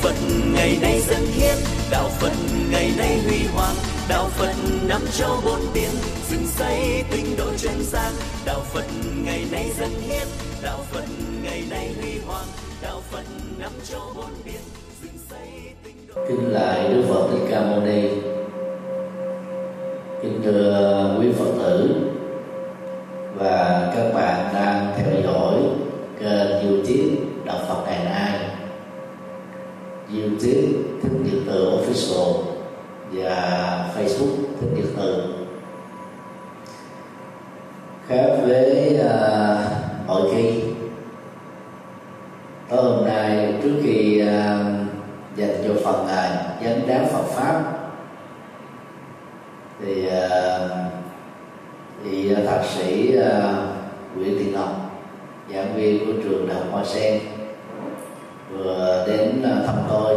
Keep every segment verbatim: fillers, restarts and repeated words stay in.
Phật ngày nay dân hiến, đạo Phật ngày nay huy hoàng, đạo Phật năm châu bốn biển, dựng xây tinh độ chân gian. Đạo Phật ngày nay dân hiến, đạo Phật ngày nay huy hoàng, đạo Phật năm châu bốn biển, dựng xây tinh độ. Kính lạy Đức Phật Thích Ca Mâu Ni. Kính thưa quý Phật tử và các bạn đang theo dõi kênh YouTube Đạo Phật Ngày Nay, YouTube Thích Nhật Từ Official và Facebook Thích Nhật Từ. Khác với uh, mọi khi, tối hôm nay trước khi uh, dành cho phần uh, vấn đáp Phật pháp thì uh, thì uh, thạc sĩ uh, Nguyễn Thị Ngọc, giảng viên của trường Đại học Hoa Sen, vừa đến uh, thăm tôi,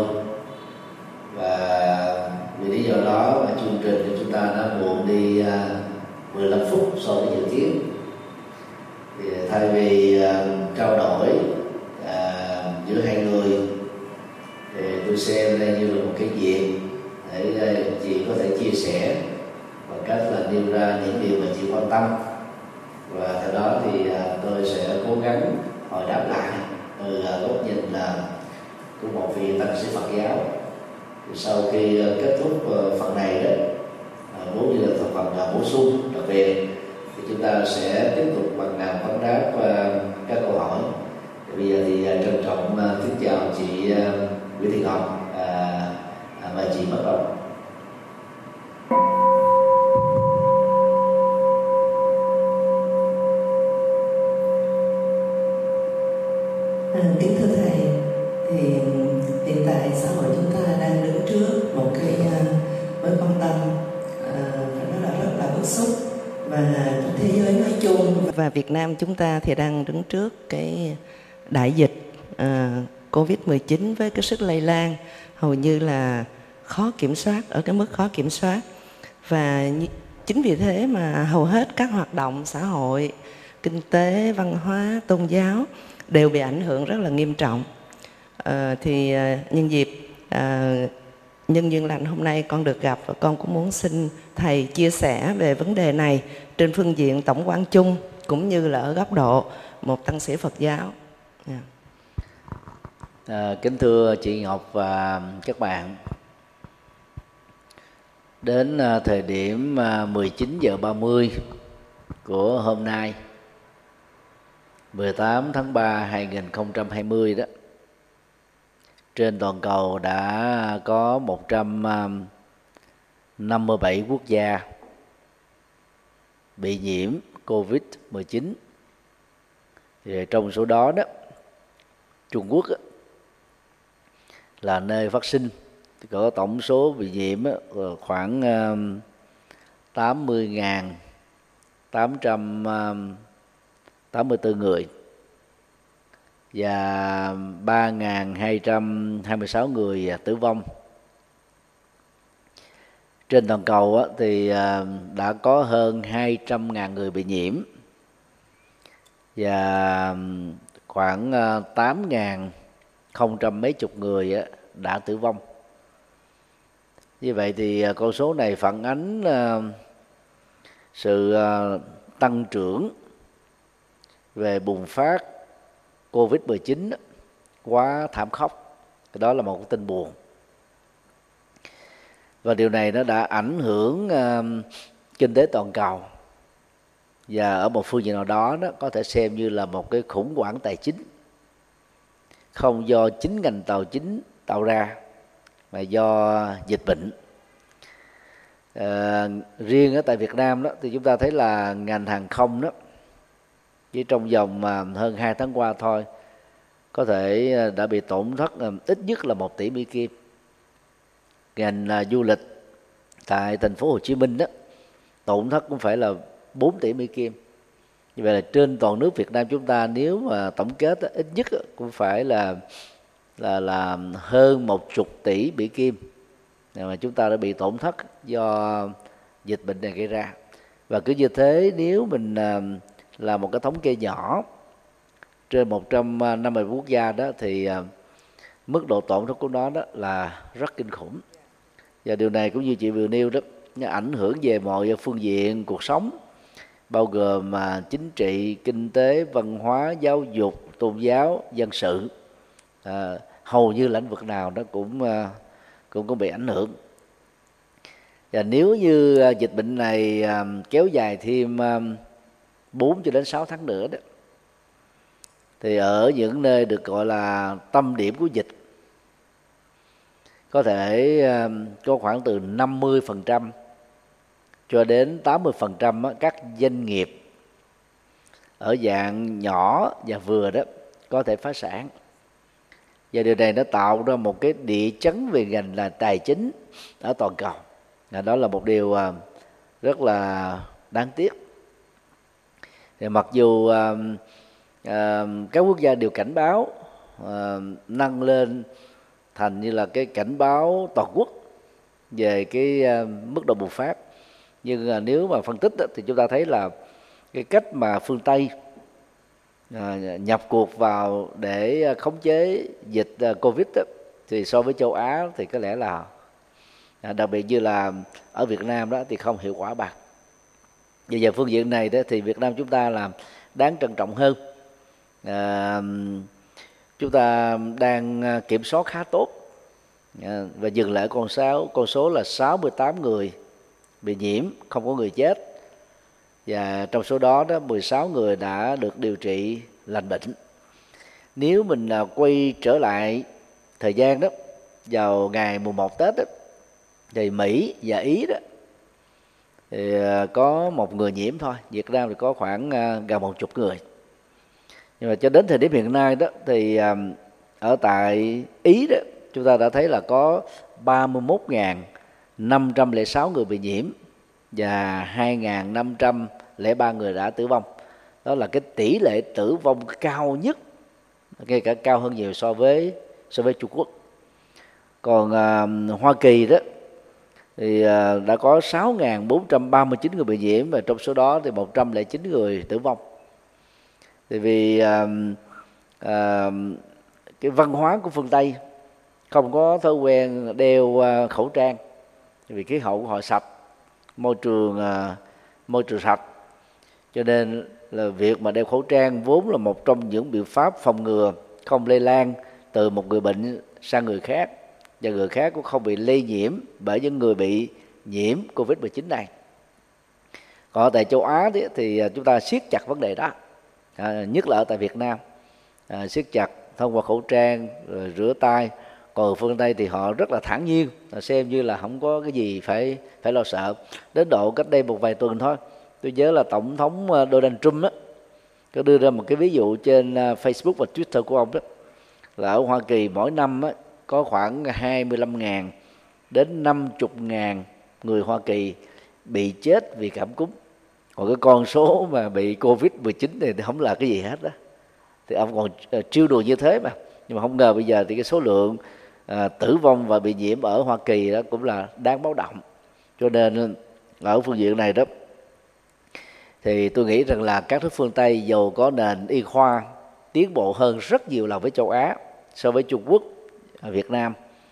và vì lý do đó mà chương trình của chúng ta đã muộn đi uh, mười lăm phút so với dự kiến. Thì thay vì uh, trao đổi uh, giữa hai người thì tôi xem đây như là một cái dịp để uh, chị có thể chia sẻ bằng cách là nêu ra những điều mà chị quan tâm, và theo đó thì uh, tôi sẽ cố gắng hồi đáp lại từ uh, góc nhìn là uh, của một vị tăng sĩ Phật giáo. Thì sau khi uh, kết thúc uh, phần này đó, uh, muốn như là phần uh, bổ sung đặc biệt, thì chúng ta sẽ tiếp tục bằng nào vấn đáp uh, các câu hỏi. Thì bây giờ thì uh, trân trọng uh, kính chào chị uh, Nguyễn Thị Ngọc, uh, uh, mời chị bắt đầu. À, kính thưa thầy, thì hiện tại xã hội chúng ta đang đứng trước một cái uh, mối quan tâm uh, phải nói là rất là bức xúc, và thế giới nói chung và Việt Nam chúng ta thì đang đứng trước cái đại dịch uh, covid mười chín với cái sức lây lan hầu như là khó kiểm soát, ở cái mức khó kiểm soát. Và chính vì thế mà hầu hết các hoạt động xã hội, kinh tế, văn hóa, tôn giáo đều bị ảnh hưởng rất là nghiêm trọng. À, thì à, nhân dịp à, nhân duyên lành hôm nay con được gặp, và con cũng muốn xin thầy chia sẻ về vấn đề này trên phương diện tổng quan chung cũng như là ở góc độ một tăng sĩ Phật giáo. Yeah. À, kính thưa chị Ngọc và các bạn, đến à, thời điểm à, mười chín giờ ba mươi của hôm nay, mười tám tháng ba hai nghìn không trăm hai mươi đó, trên toàn cầu đã có một trăm năm mươi bảy quốc gia bị nhiễm covid mười chín. Thì trong số đó đó, Trung Quốc đó, là nơi phát sinh, có tổng số bị nhiễm khoảng tám mươi nghìn tám trăm tám mươi tư người, và ba nghìn hai trăm hai mươi sáu người tử vong. Trên toàn cầu á, thì đã có hơn hai trăm nghìn người bị nhiễm, và khoảng tám nghìn không trăm mấy chục người á, đã tử vong. Như vậy thì con số này phản ánh sự tăng trưởng về bùng phát covid mười chín quá thảm khốc. Cái đó là một cái tin buồn, và điều này nó đã ảnh hưởng uh, kinh tế toàn cầu, và ở một phương diện nào đó đó có thể xem như là một cái khủng hoảng tài chính, không do chính ngành tài chính tạo ra mà do dịch bệnh. Uh, riêng ở tại Việt Nam đó thì chúng ta thấy là ngành hàng không đó, chỉ trong vòng uh, hơn hai tháng qua thôi, có thể đã bị tổn thất ít nhất là một tỷ Mỹ Kim. Ngành du lịch tại thành phố Hồ Chí Minh đó, tổn thất cũng phải là bốn tỷ Mỹ Kim. Như vậy là trên toàn nước Việt Nam chúng ta, nếu mà tổng kết đó, ít nhất cũng phải là là là hơn một chục tỷ Mỹ Kim mà chúng ta đã bị tổn thất do dịch bệnh này gây ra. Và cứ như thế, nếu mình làm một cái thống kê nhỏ trên một trăm năm mươi quốc gia đó, thì mức độ tổn thất của nó đó là rất kinh khủng. Và điều này cũng như chị vừa nêu đó, nó ảnh hưởng về mọi phương diện cuộc sống, bao gồm mà chính trị, kinh tế, văn hóa, giáo dục, tôn giáo, dân sự. À, hầu như lĩnh vực nào nó cũng cũng có bị ảnh hưởng. Và nếu như dịch bệnh này kéo dài thêm bốn cho đến sáu tháng nữa đó, thì ở những nơi được gọi là tâm điểm của dịch, có thể có khoảng từ năm mươi phần trăm cho đến tám mươi phần trăm các doanh nghiệp ở dạng nhỏ và vừa đó có thể phá sản. Và điều này nó tạo ra một cái địa chấn về ngành là tài chính ở toàn cầu. Và đó là một điều rất là đáng tiếc. Thì mặc dù uh, uh, các quốc gia đều cảnh báo, uh, nâng lên thành như là cái cảnh báo toàn quốc về cái uh, mức độ bùng phát, nhưng uh, nếu mà phân tích đó, thì chúng ta thấy là cái cách mà phương Tây uh, nhập cuộc vào để khống chế dịch uh, Covid đó, thì so với châu Á thì có lẽ là uh, đặc biệt như là ở Việt Nam đó thì không hiệu quả bằng. Về giờ phương diện này đó thì Việt Nam chúng ta là đáng trân trọng hơn. À, chúng ta đang kiểm soát khá tốt, à, và dừng lại con số con số là sáu mươi tám người bị nhiễm, không có người chết, và trong số đó đó mười sáu người đã được điều trị lành bệnh. Nếu mình à, quay trở lại thời gian đó vào ngày mùng một Tết đó, thì Mỹ và Ý đó thì có một người nhiễm thôi, Việt Nam thì có khoảng gần một chục người. Nhưng mà cho đến thời điểm hiện nay đó thì ở tại Ý đó chúng ta đã thấy là có ba mươi mốt nghìn năm trăm lẻ sáu người bị nhiễm và hai nghìn năm trăm lẻ ba người đã tử vong. Đó là cái tỷ lệ tử vong cao nhất, ngay cả cao hơn nhiều so với so với Trung Quốc. Còn uh, Hoa Kỳ đó thì đã có sáu nghìn bốn trăm ba mươi chín người bị nhiễm, và trong số đó thì một trăm lẻ chín người tử vong. Thì vì à, à, cái văn hóa của phương Tây không có thói quen đeo khẩu trang, vì khí hậu của họ sạch, môi trường à, môi trường sạch, cho nên là việc mà đeo khẩu trang vốn là một trong những biện pháp phòng ngừa không lây lan từ một người bệnh sang người khác, và người khác cũng không bị lây nhiễm bởi những người bị nhiễm covid mười chín này. Còn tại châu Á thì, thì chúng ta siết chặt vấn đề đó, à, nhất là ở tại Việt Nam, à, siết chặt thông qua khẩu trang, rồi rửa tay. Còn ở phương Tây thì họ rất là thản nhiên, xem như là không có cái gì phải phải lo sợ. Đến độ cách đây một vài tuần thôi, tôi nhớ là Tổng thống Donald Trump á, có đưa ra một cái ví dụ trên Facebook và Twitter của ông đó, là ở Hoa Kỳ mỗi năm á, có khoảng hai mươi lăm nghìn đến năm mươi nghìn người Hoa Kỳ bị chết vì cảm cúm. Còn cái con số mà bị covid mười chín này thì không là cái gì hết đó. Thì ông còn trêu đùa như thế mà. Nhưng mà không ngờ bây giờ thì cái số lượng à, tử vong và bị nhiễm ở Hoa Kỳ đó cũng là đáng báo động. Cho nên ở phương diện này đó thì tôi nghĩ rằng là các nước phương Tây dù có nền y khoa tiến bộ hơn rất nhiều lần với châu Á so với Trung Quốc, Việt Nam,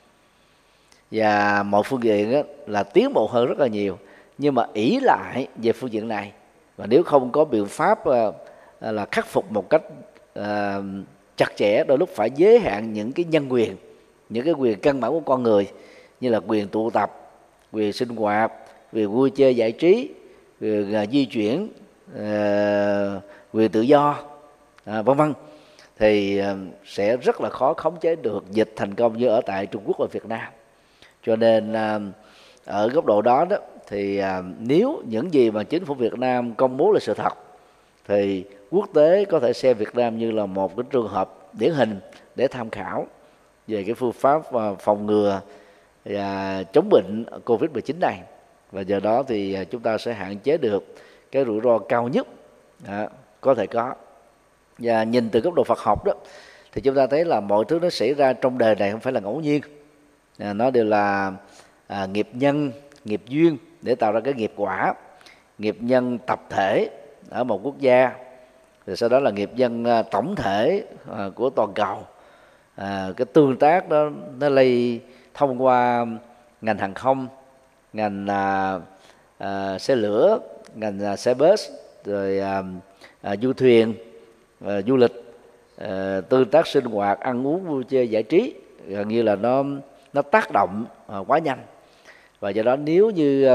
và mọi phương diện đó là tiến bộ hơn rất là nhiều, nhưng mà ỷ lại về phương diện này, và nếu không có biện pháp uh, là khắc phục một cách uh, chặt chẽ, đôi lúc phải giới hạn những cái nhân quyền, những cái quyền căn bản của con người, như là quyền tụ tập, quyền sinh hoạt, quyền vui chơi giải trí, quyền uh, di chuyển, uh, quyền tự do, uh, vân vân, thì uh, sẽ rất là khó khống chế được dịch thành công như ở tại Trung Quốc và Việt Nam. Cho nên uh, ở góc độ đó đó thì uh, nếu những gì mà chính phủ Việt Nam công bố là sự thật, thì quốc tế có thể xem Việt Nam như là một cái trường hợp điển hình để tham khảo về cái phương pháp uh, phòng ngừa và chống bệnh covid mười chín này. Và giờ đó thì uh, chúng ta sẽ hạn chế được cái rủi ro cao nhất uh, có thể có. Và nhìn từ góc độ Phật học đó thì chúng ta thấy là mọi thứ nó xảy ra trong đời này không phải là ngẫu nhiên, à, nó đều là à, nghiệp nhân, nghiệp duyên để tạo ra cái nghiệp quả. Nghiệp nhân tập thể ở một quốc gia, rồi sau đó là nghiệp nhân à, tổng thể à, của toàn cầu, à, cái tương tác đó nó lây thông qua ngành hàng không, ngành à, à, xe lửa, ngành à, xe bus, rồi à, à, du thuyền, à, du lịch, à, tương tác sinh hoạt, ăn uống, vui chơi, giải trí, gần như là nó nó tác động à, quá nhanh. Và do đó nếu như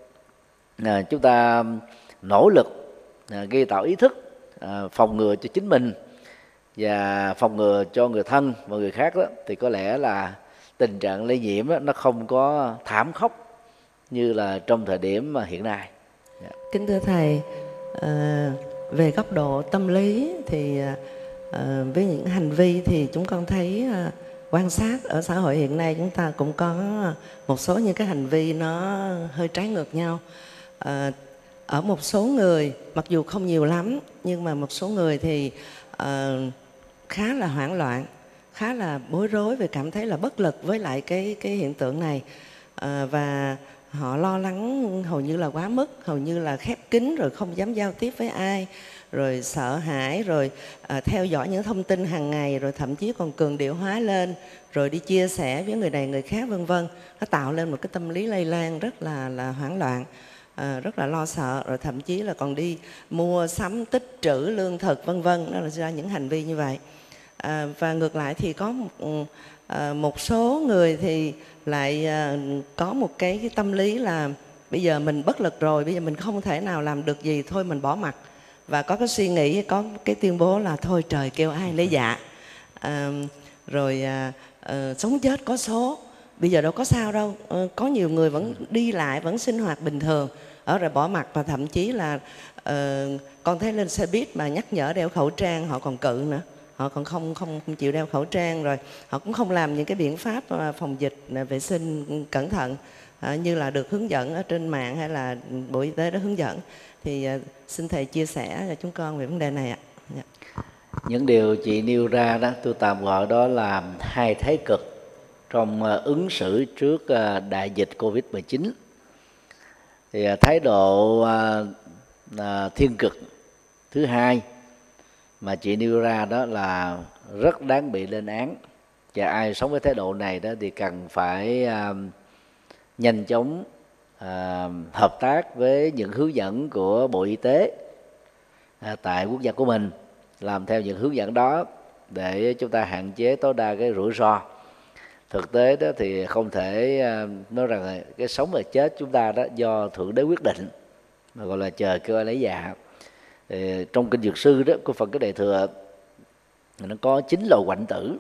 à, chúng ta nỗ lực à, gây tạo ý thức, à, phòng ngừa cho chính mình và phòng ngừa cho người thân và người khác đó, thì có lẽ là tình trạng lây nhiễm đó, nó không có thảm khốc như là trong thời điểm mà hiện nay. Yeah. Kính thưa Thầy, à, về góc độ tâm lý thì à, với những hành vi thì chúng con thấy à, quan sát ở xã hội hiện nay chúng ta cũng có một số những cái hành vi nó hơi trái ngược nhau. À, ở một số người, mặc dù không nhiều lắm, nhưng mà một số người thì à, khá là hoảng loạn, khá là bối rối vì cảm thấy là bất lực với lại cái cái hiện tượng này, à, và họ lo lắng hầu như là quá mức, hầu như là khép kín, rồi không dám giao tiếp với ai, rồi sợ hãi, rồi à, theo dõi những thông tin hàng ngày, rồi thậm chí còn cường điệu hóa lên, rồi đi chia sẻ với người này người khác, vân vân. Nó tạo lên một cái tâm lý lây lan rất là là hoảng loạn, à, rất là lo sợ, rồi thậm chí là còn đi mua sắm tích trữ lương thực, vân vân. Đó là ra những hành vi như vậy. À, và ngược lại thì có một, à, một số người thì lại à, có một cái, cái tâm lý là bây giờ mình bất lực rồi, bây giờ mình không thể nào làm được gì, thôi mình bỏ mặc. Và có cái suy nghĩ, có cái tuyên bố là thôi trời kêu ai lấy dạ, à, rồi à, à, sống chết có số, bây giờ đâu có sao đâu. À, có nhiều người vẫn đi lại, vẫn sinh hoạt bình thường, ở rồi bỏ mặc. Và thậm chí là à, con thấy lên xe buýt mà nhắc nhở đeo khẩu trang họ còn cự nữa, họ còn không không không chịu đeo khẩu trang, rồi họ cũng không làm những cái biện pháp phòng dịch, vệ sinh cẩn thận à, như là được hướng dẫn ở trên mạng hay là Bộ Y tế đã hướng dẫn. Thì uh, xin Thầy chia sẻ cho chúng con về vấn đề này ạ. Dạ. Những điều chị nêu ra đó, tôi tạm gọi đó là hai thái cực trong uh, ứng xử trước uh, đại dịch Covid mười chín. Thì uh, thái độ uh, uh, thiên cực thứ hai mà chị nêu ra đó là rất đáng bị lên án, và ai sống với thái độ này đó thì cần phải uh, nhanh chóng uh, hợp tác với những hướng dẫn của Bộ Y tế uh, tại quốc gia của mình, làm theo những hướng dẫn đó để chúng ta hạn chế tối đa cái rủi ro. Thực tế đó thì không thể uh, nói rằng cái sống và chết chúng ta đó do Thượng Đế quyết định, mà gọi là chờ kêu ai lấy dạ. Thì trong kinh Dược Sư đó, có phần cái đề thừa nó có chín loại hoạnh tử,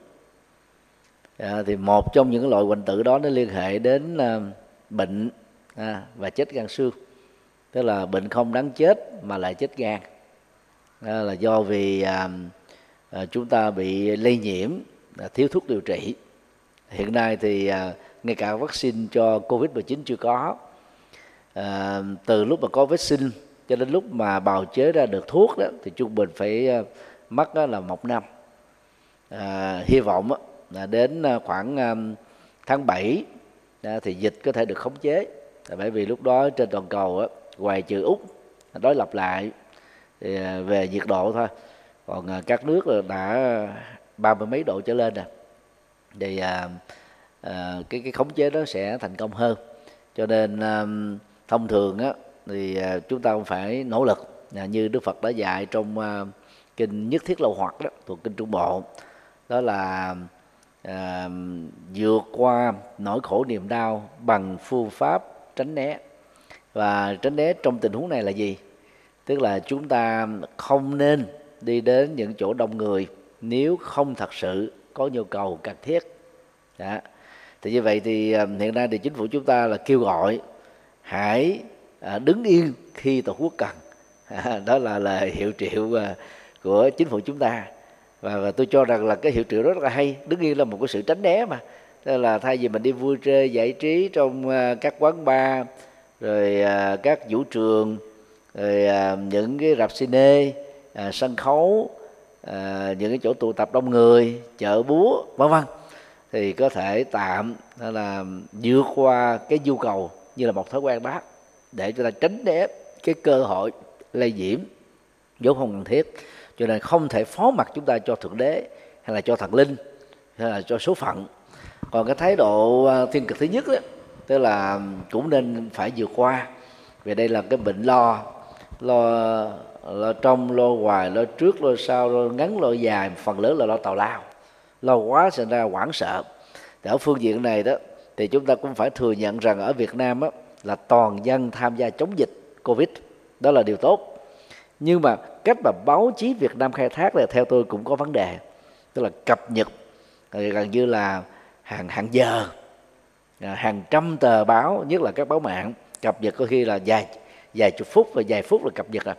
à, thì một trong những loại hoạnh tử đó nó liên hệ đến uh, bệnh à, và chết gan xương, tức là bệnh không đáng chết mà lại chết gan, à, là do vì à, à, chúng ta bị lây nhiễm, à, thiếu thuốc điều trị. Hiện nay thì à, ngay cả vaccine cho Covid mười chín chưa có, à, từ lúc mà có vaccine cho đến lúc mà bào chế ra được thuốc đó thì trung bình phải uh, mất đó là một năm. À, hy vọng đó, là đến khoảng um, tháng bảy đó, thì dịch có thể được khống chế. Bởi vì lúc đó trên toàn cầu đó, ngoài trừ Úc đối lập lại thì uh, về nhiệt độ thôi, còn uh, các nước đã ba mươi mấy độ trở lên rồi, thì uh, uh, cái cái khống chế đó sẽ thành công hơn. Cho nên um, thông thường á thì chúng ta cũng phải nỗ lực như Đức Phật đã dạy trong uh, kinh Nhất Thiết Lâu Hoặc đó, thuộc kinh Trung Bộ, đó là uh, vượt qua nỗi khổ niềm đau bằng phương pháp tránh né. Và tránh né trong tình huống này là gì? Tức là chúng ta không nên đi đến những chỗ đông người nếu không thật sự có nhu cầu cần thiết. Đó. Thì như vậy thì uh, hiện nay thì chính phủ chúng ta là kêu gọi hãy À, đứng yên khi Tổ quốc cần, à, đó là lời hiệu triệu à, của chính phủ chúng ta. Và, và tôi cho rằng là cái hiệu triệu rất là hay. Đứng yên là một cái sự tránh né mà, tức là thay vì mình đi vui chơi giải trí trong à, các quán bar, rồi à, các vũ trường, rồi à, những cái rạp cine, à, sân khấu, à, những cái chỗ tụ tập đông người, chợ búa, vân vân, thì có thể tạm là vượt qua cái nhu cầu như là một thói quen đó, để chúng ta tránh né cái cơ hội lây nhiễm vốn không cần thiết. Cho nên không thể phó mặc chúng ta cho Thượng Đế hay là cho thần linh hay là cho số phận. Còn cái thái độ thiên cực thứ nhất đó, tức là cũng nên phải vượt qua, vì đây là cái bệnh lo lo lo trong, lo ngoài, lo trước, lo sau, lo ngắn, lo dài, phần lớn là lo tào lao, lo quá sinh ra hoảng sợ. Thì ở phương diện này đó thì chúng ta cũng phải thừa nhận rằng ở Việt Nam đó, là toàn dân tham gia chống dịch Covid, đó là điều tốt. Nhưng mà cách mà báo chí Việt Nam khai thác là theo tôi cũng có vấn đề, tức là cập nhật gần như là hàng hàng giờ, hàng trăm tờ báo, nhất là các báo mạng cập nhật có khi là vài vài chục phút và vài phút là cập nhật à.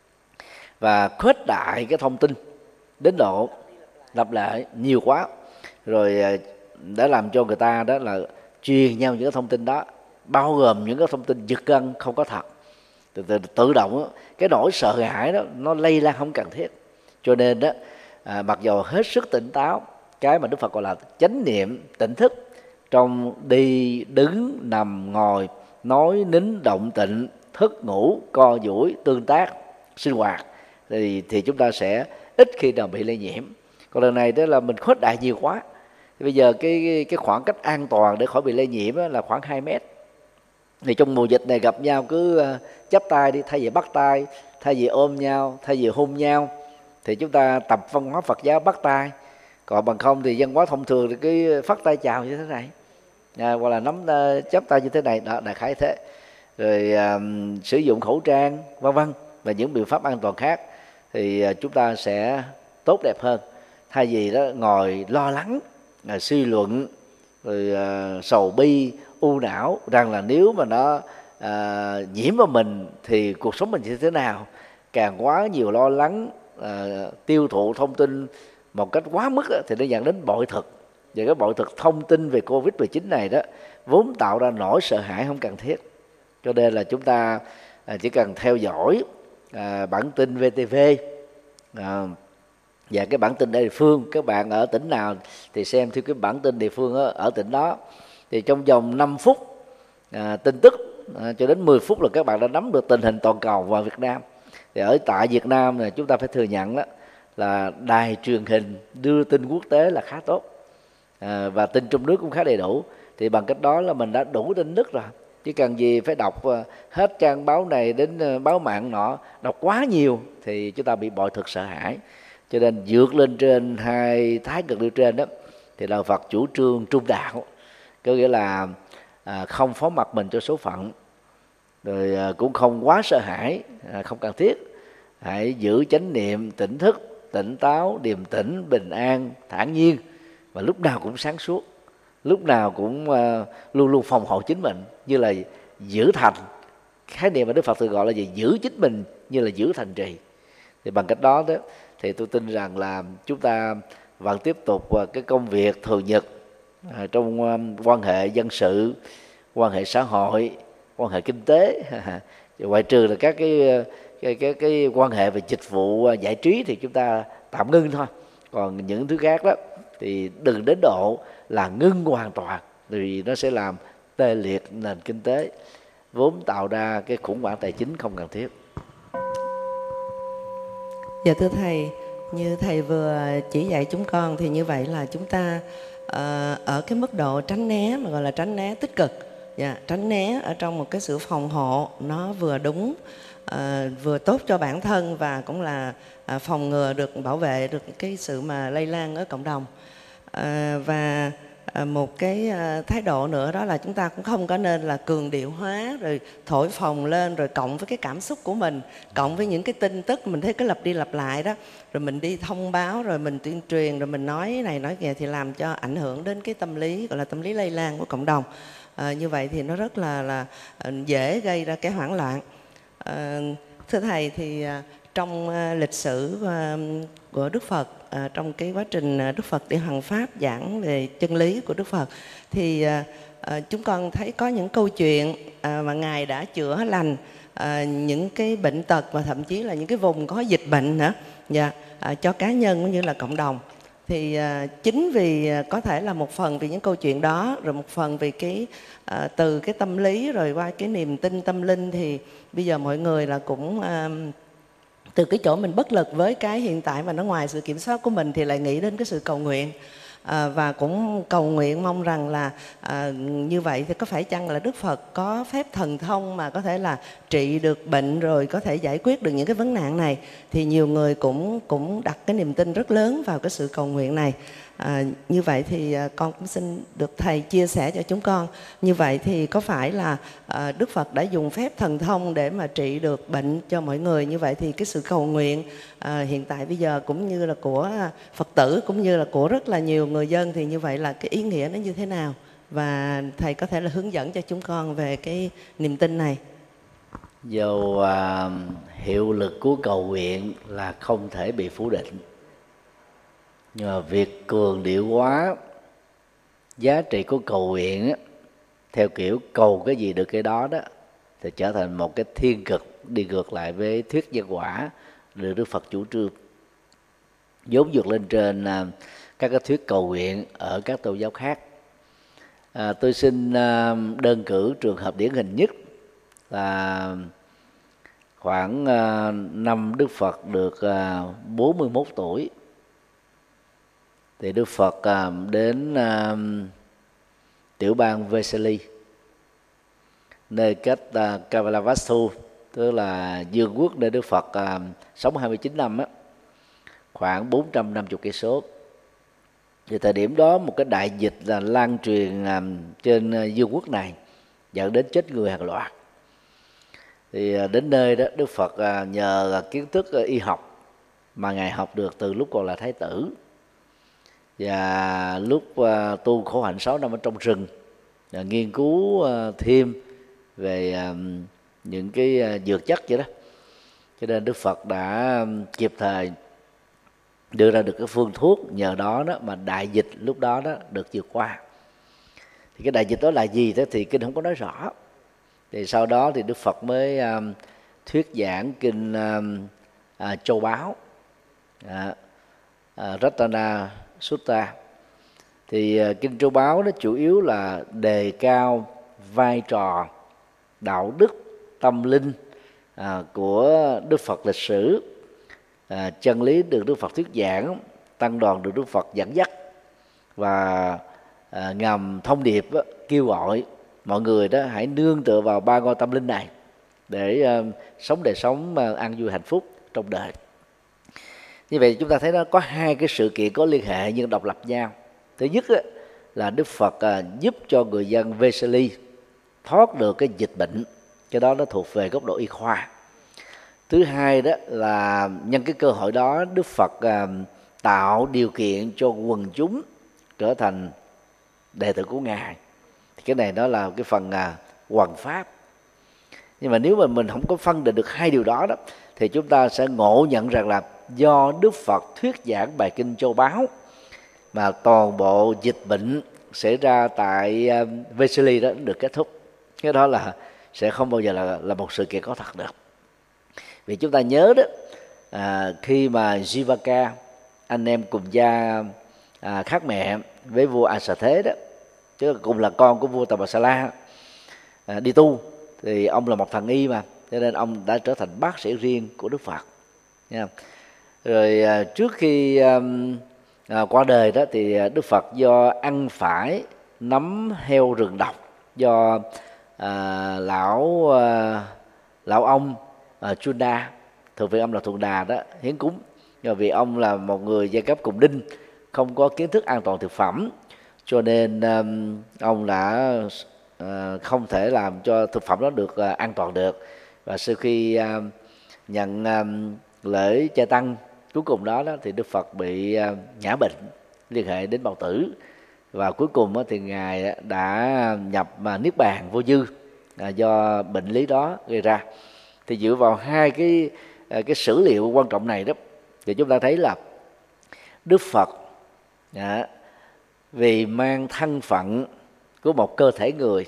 Và khuếch đại cái thông tin đến độ lặp lại nhiều quá, rồi đã làm cho người ta đó là truyền nhau những cái thông tin đó, bao gồm những cái thông tin giật gân không có thật. Từ từ tự động đó, cái nỗi sợ hãi đó nó lây lan không cần thiết. Cho nên đó à, mặc dù hết sức tỉnh táo, cái mà Đức Phật gọi là chánh niệm tỉnh thức, trong đi đứng nằm ngồi, nói nín động tịnh, thức ngủ co duỗi, tương tác sinh hoạt, thì thì chúng ta sẽ ít khi nào bị lây nhiễm. Còn lần này đó là mình khuếch đại nhiều quá, thì bây giờ cái cái khoảng cách an toàn để khỏi bị lây nhiễm là khoảng hai mét. Thì trong mùa dịch này gặp nhau cứ chắp tay đi, thay vì bắt tay, thay vì ôm nhau, thay vì hôn nhau, thì chúng ta tập văn hóa Phật giáo bắt tay. Còn bằng không thì văn hóa thông thường thì cứ phát tay chào như thế này, à, hoặc là nắm uh, chắp tay như thế này, đó đại khái thế. Rồi uh, sử dụng khẩu trang vân vân và những biện pháp an toàn khác, thì uh, chúng ta sẽ tốt đẹp hơn, thay vì đó ngồi lo lắng, uh, suy luận, rồi uh, sầu bi u não rằng là nếu mà nó à, nhiễm vào mình thì cuộc sống mình như thế nào. Càng quá nhiều lo lắng, à, tiêu thụ thông tin một cách quá mức đó, thì nó dẫn đến bội thực. Và cái bội thực thông tin về Covid mười chín này đó vốn tạo ra nỗi sợ hãi không cần thiết. Cho nên là chúng ta à, chỉ cần theo dõi à, bản tin vê tê vê à, và cái bản tin địa phương. Các bạn ở tỉnh nào thì xem theo cái bản tin địa phương ở, ở tỉnh đó. Thì trong vòng năm phút à, tin tức à, cho đến mười phút là các bạn đã nắm được tình hình toàn cầu và Việt Nam. Thì ở tại Việt Nam này chúng ta phải thừa nhận đó là đài truyền hình đưa tin quốc tế là khá tốt, à, và tin trong nước cũng khá đầy đủ. Thì bằng cách đó là mình đã đủ tin tức rồi, chỉ cần gì phải đọc hết trang báo này đến báo mạng nọ, đọc quá nhiều thì chúng ta bị bội thực sợ hãi. Cho nên vượt lên trên hai thái cực nêu trên đó thì đạo Phật chủ trương trung đạo, có nghĩa là à, không phó mặc mình cho số phận, rồi à, cũng không quá sợ hãi, à, không cần thiết. Hãy giữ chánh niệm, tỉnh thức, tỉnh táo, điềm tĩnh, bình an, thản nhiên, và lúc nào cũng sáng suốt, lúc nào cũng à, luôn luôn phòng hộ chính mình, như là giữ thành. Khái niệm mà Đức Phật thường gọi là gì? Giữ chính mình như là giữ thành trì. Thì bằng cách đó, đó thì tôi tin rằng là chúng ta vẫn tiếp tục cái công việc thường nhật à, trong um, quan hệ dân sự, quan hệ xã hội, quan hệ kinh tế, ngoại trừ là các cái cái cái cái quan hệ về dịch vụ giải trí thì chúng ta tạm ngưng thôi. Còn những thứ khác đó thì đừng đến độ là ngưng hoàn toàn, vì nó sẽ làm tê liệt nền kinh tế, vốn tạo ra cái khủng hoảng tài chính không cần thiết. Dạ thưa thầy, như thầy vừa chỉ dạy chúng con thì như vậy là chúng ta uh, ở cái mức độ tránh né mà gọi là tránh né tích cực, dạ, tránh né ở trong một cái sự phòng hộ nó vừa đúng, uh, vừa tốt cho bản thân và cũng là uh, phòng ngừa được, bảo vệ được cái sự mà lây lan ở cộng đồng. Uh, và một cái thái độ nữa đó là chúng ta cũng không có nên là cường điệu hóa rồi thổi phồng lên, rồi cộng với cái cảm xúc của mình, cộng với những cái tin tức mình thấy cứ lặp đi lặp lại đó, rồi mình đi thông báo, rồi mình tuyên truyền, rồi mình nói này nói kia, thì làm cho ảnh hưởng đến cái tâm lý gọi là tâm lý lây lan của cộng đồng. À, như vậy thì nó rất là là dễ gây ra cái hoảng loạn. À, thưa thầy, thì trong lịch sử của Đức Phật, à, trong cái quá trình Đức Phật đi hoằng pháp giảng về chân lý của Đức Phật, thì à, à, chúng con thấy có những câu chuyện à, mà Ngài đã chữa lành à, những cái bệnh tật, và thậm chí là những cái vùng có dịch bệnh nữa, dạ, à, cho cá nhân cũng như là cộng đồng. Thì à, chính vì à, có thể là một phần vì những câu chuyện đó, rồi một phần vì cái à, từ cái tâm lý rồi qua cái niềm tin tâm linh, thì bây giờ mọi người là cũng à, từ cái chỗ mình bất lực với cái hiện tại mà nó ngoài sự kiểm soát của mình, thì lại nghĩ đến cái sự cầu nguyện. À, và cũng cầu nguyện mong rằng là à, như vậy thì có phải chăng là Đức Phật có phép thần thông mà có thể là trị được bệnh rồi có thể giải quyết được những cái vấn nạn này, thì nhiều người cũng cũng đặt cái niềm tin rất lớn vào cái sự cầu nguyện này. À, như vậy thì à, con cũng xin được thầy chia sẻ cho chúng con, như vậy thì có phải là à, Đức Phật đã dùng phép thần thông để mà trị được bệnh cho mọi người, như vậy thì cái sự cầu nguyện à, hiện tại bây giờ cũng như là của Phật tử cũng như là của rất là nhiều người dân thì như vậy là cái ý nghĩa nó như thế nào, và thầy có thể là hướng dẫn cho chúng con về cái niềm tin này. Dù à, hiệu lực của cầu nguyện là không thể bị phủ định, nhưng mà việc cường điệu hóa giá trị của cầu nguyện á, theo kiểu cầu cái gì được cái đó đó, thì trở thành một cái thiên cực đi ngược lại với thuyết nhân quả được Đức Phật chủ trương, vốn vượt lên trên à, các cái thuyết cầu nguyện ở các tôn giáo khác. À, tôi xin à, đơn cử trường hợp điển hình nhất là khoảng à, năm Đức Phật được à, bốn mươi mốt tuổi, thì Đức Phật à, đến à, tiểu bang Vesali, nơi cách à, Kavalavastu, tức là vương quốc nơi Đức Phật à, sống hai mươi chín năm á, khoảng bốn trăm năm mươi cây số. Thì thời điểm đó một cái đại dịch là lan truyền à, trên à, vương quốc này, dẫn đến chết người hàng loạt. Thì à, đến nơi đó Đức Phật à, nhờ kiến thức à, y học mà ngài học được từ lúc còn là thái tử, và lúc uh, tu khổ hạnh sáu năm ở trong rừng, uh, nghiên cứu uh, thêm về uh, những cái uh, dược chất vậy đó, cho nên Đức Phật đã um, kịp thời đưa ra được cái phương thuốc, nhờ đó đó mà đại dịch lúc đó đó được vượt qua. Thì cái đại dịch đó là gì thế thì kinh không có nói rõ. Thì sau đó thì Đức Phật mới um, thuyết giảng kinh um, uh, Châu Báu, uh, uh, Ratana Sutta. Thì uh, kinh Châu Báu nó chủ yếu là đề cao vai trò đạo đức, tâm linh uh, của Đức Phật lịch sử, uh, chân lý được Đức Phật thuyết giảng, tăng đoàn được Đức Phật dẫn dắt, và uh, ngầm thông điệp uh, kêu gọi mọi người đó hãy nương tựa vào ba ngôi tâm linh này để uh, sống đời sống uh, an vui hạnh phúc trong đời. Như vậy chúng ta thấy nó có hai cái sự kiện có liên hệ nhưng độc lập nhau. Thứ nhất là Đức Phật à, giúp cho người dân Vesali thoát được cái dịch bệnh, cái đó nó thuộc về góc độ y khoa. Thứ hai đó là nhân cái cơ hội đó Đức Phật à, tạo điều kiện cho quần chúng trở thành đệ tử của Ngài. Thì cái này đó là cái phần à, hoằng pháp. Nhưng mà nếu mà mình không có phân định được hai điều đó đó, thì chúng ta sẽ ngộ nhận rằng là do Đức Phật thuyết giảng bài kinh Châu Báu mà toàn bộ dịch bệnh xảy ra tại uh, Vesali đó được kết thúc. Cái đó là sẽ không bao giờ là, là một sự kiện có thật được. Vì chúng ta nhớ đó, à, khi mà Jivaka, anh em cùng cha à, khác mẹ với vua A Xà Thế đó, chứ cùng là con của vua Tà Bà Sa La, à, đi tu, thì ông là một thần y mà, cho nên ông đã trở thành bác sĩ riêng của Đức Phật. Nha. Rồi à, trước khi à, à, qua đời đó thì Đức Phật do ăn phải nấm heo rừng độc do à, lão à, lão ông à, Chunda, thường vì ông là Thuận Đà đó, hiến cúng. Nhưng vì ông là một người giai cấp cùng đinh, không có kiến thức an toàn thực phẩm, cho nên à, ông đã à, không thể làm cho thực phẩm đó được à, an toàn được. Và sau khi à, nhận à, lễ trai tăng cuối cùng đó, đó thì Đức Phật bị à, ngã bệnh liên hệ đến bào tử, và cuối cùng á, thì ngài đã nhập mà niết bàn vô dư à, do bệnh lý đó gây ra. Thì dựa vào hai cái à, cái sử liệu quan trọng này đó, thì chúng ta thấy là Đức Phật à, vì mang thân phận của một cơ thể người,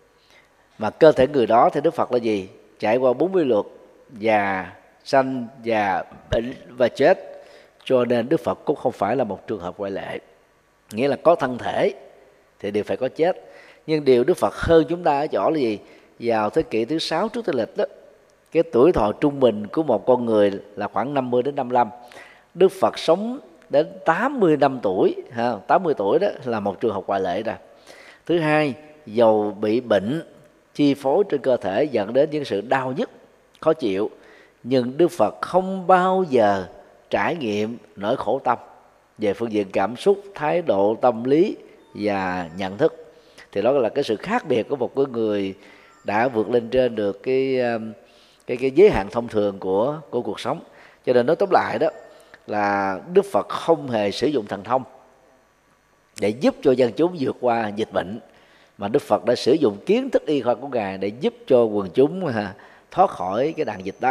mà cơ thể người đó thì Đức Phật là gì? Trải qua bốn mươi lượt già, sanh, già, bệnh và chết, cho nên Đức Phật cũng không phải là một trường hợp ngoại lệ. Nghĩa là có thân thể thì đều phải có chết. Nhưng điều Đức Phật hơn chúng ta ở chỗ là gì? Vào thế kỷ thứ sáu trước Tây lịch đó, cái tuổi thọ trung bình của một con người là khoảng năm mươi đến năm mươi lăm. Đức Phật sống đến tám mươi năm tuổi, ha, tám mươi tuổi đó là một trường hợp ngoại lệ rồi. Thứ hai, dầu bị bệnh chi phối trên cơ thể dẫn đến những sự đau nhức, khó chịu, nhưng Đức Phật không bao giờ trải nghiệm nỗi khổ tâm về phương diện cảm xúc, thái độ, tâm lý và nhận thức. Thì đó là cái sự khác biệt của một cái người đã vượt lên trên được cái cái cái giới hạn thông thường của của cuộc sống. Cho nên nói tóm lại đó là Đức Phật không hề sử dụng thần thông để giúp cho dân chúng vượt qua dịch bệnh, mà Đức Phật đã sử dụng kiến thức y khoa của Ngài để giúp cho quần chúng thoát khỏi cái đàn dịch đó.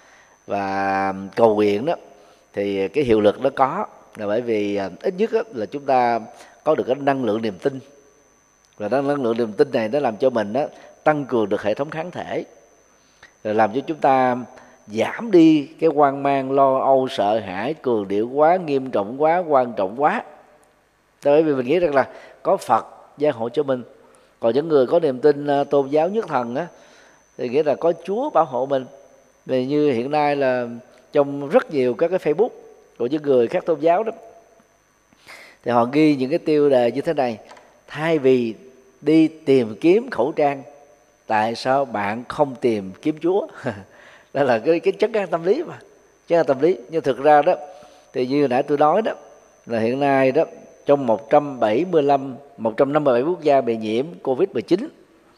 Và cầu nguyện đó thì cái hiệu lực nó có là bởi vì ít nhất là chúng ta có được cái năng lượng niềm tin, và năng lượng niềm tin này nó làm cho mình đó, tăng cường được hệ thống kháng thể, rồi làm cho chúng ta giảm đi cái hoang mang, lo âu, sợ hãi, cường điệu quá, nghiêm trọng quá, quan trọng quá. Bởi vì mình nghĩ rằng là có Phật gia hộ cho mình. Còn những người có niềm tin tôn giáo nhất thần á, thì nghĩa là có Chúa bảo hộ mình. Vì như hiện nay là trong rất nhiều các cái Facebook của những người khác tôn giáo đó, thì họ ghi những cái tiêu đề như thế này: thay vì đi tìm kiếm khẩu trang, tại sao bạn không tìm kiếm Chúa? Đó là cái cái chấn an tâm lý mà, chấn an tâm lý. Nhưng thực ra đó thì như nãy tôi nói đó, là hiện nay đó trong một trăm bảy mươi lăm, một trăm năm mươi bảy quốc gia bị nhiễm covid mười chín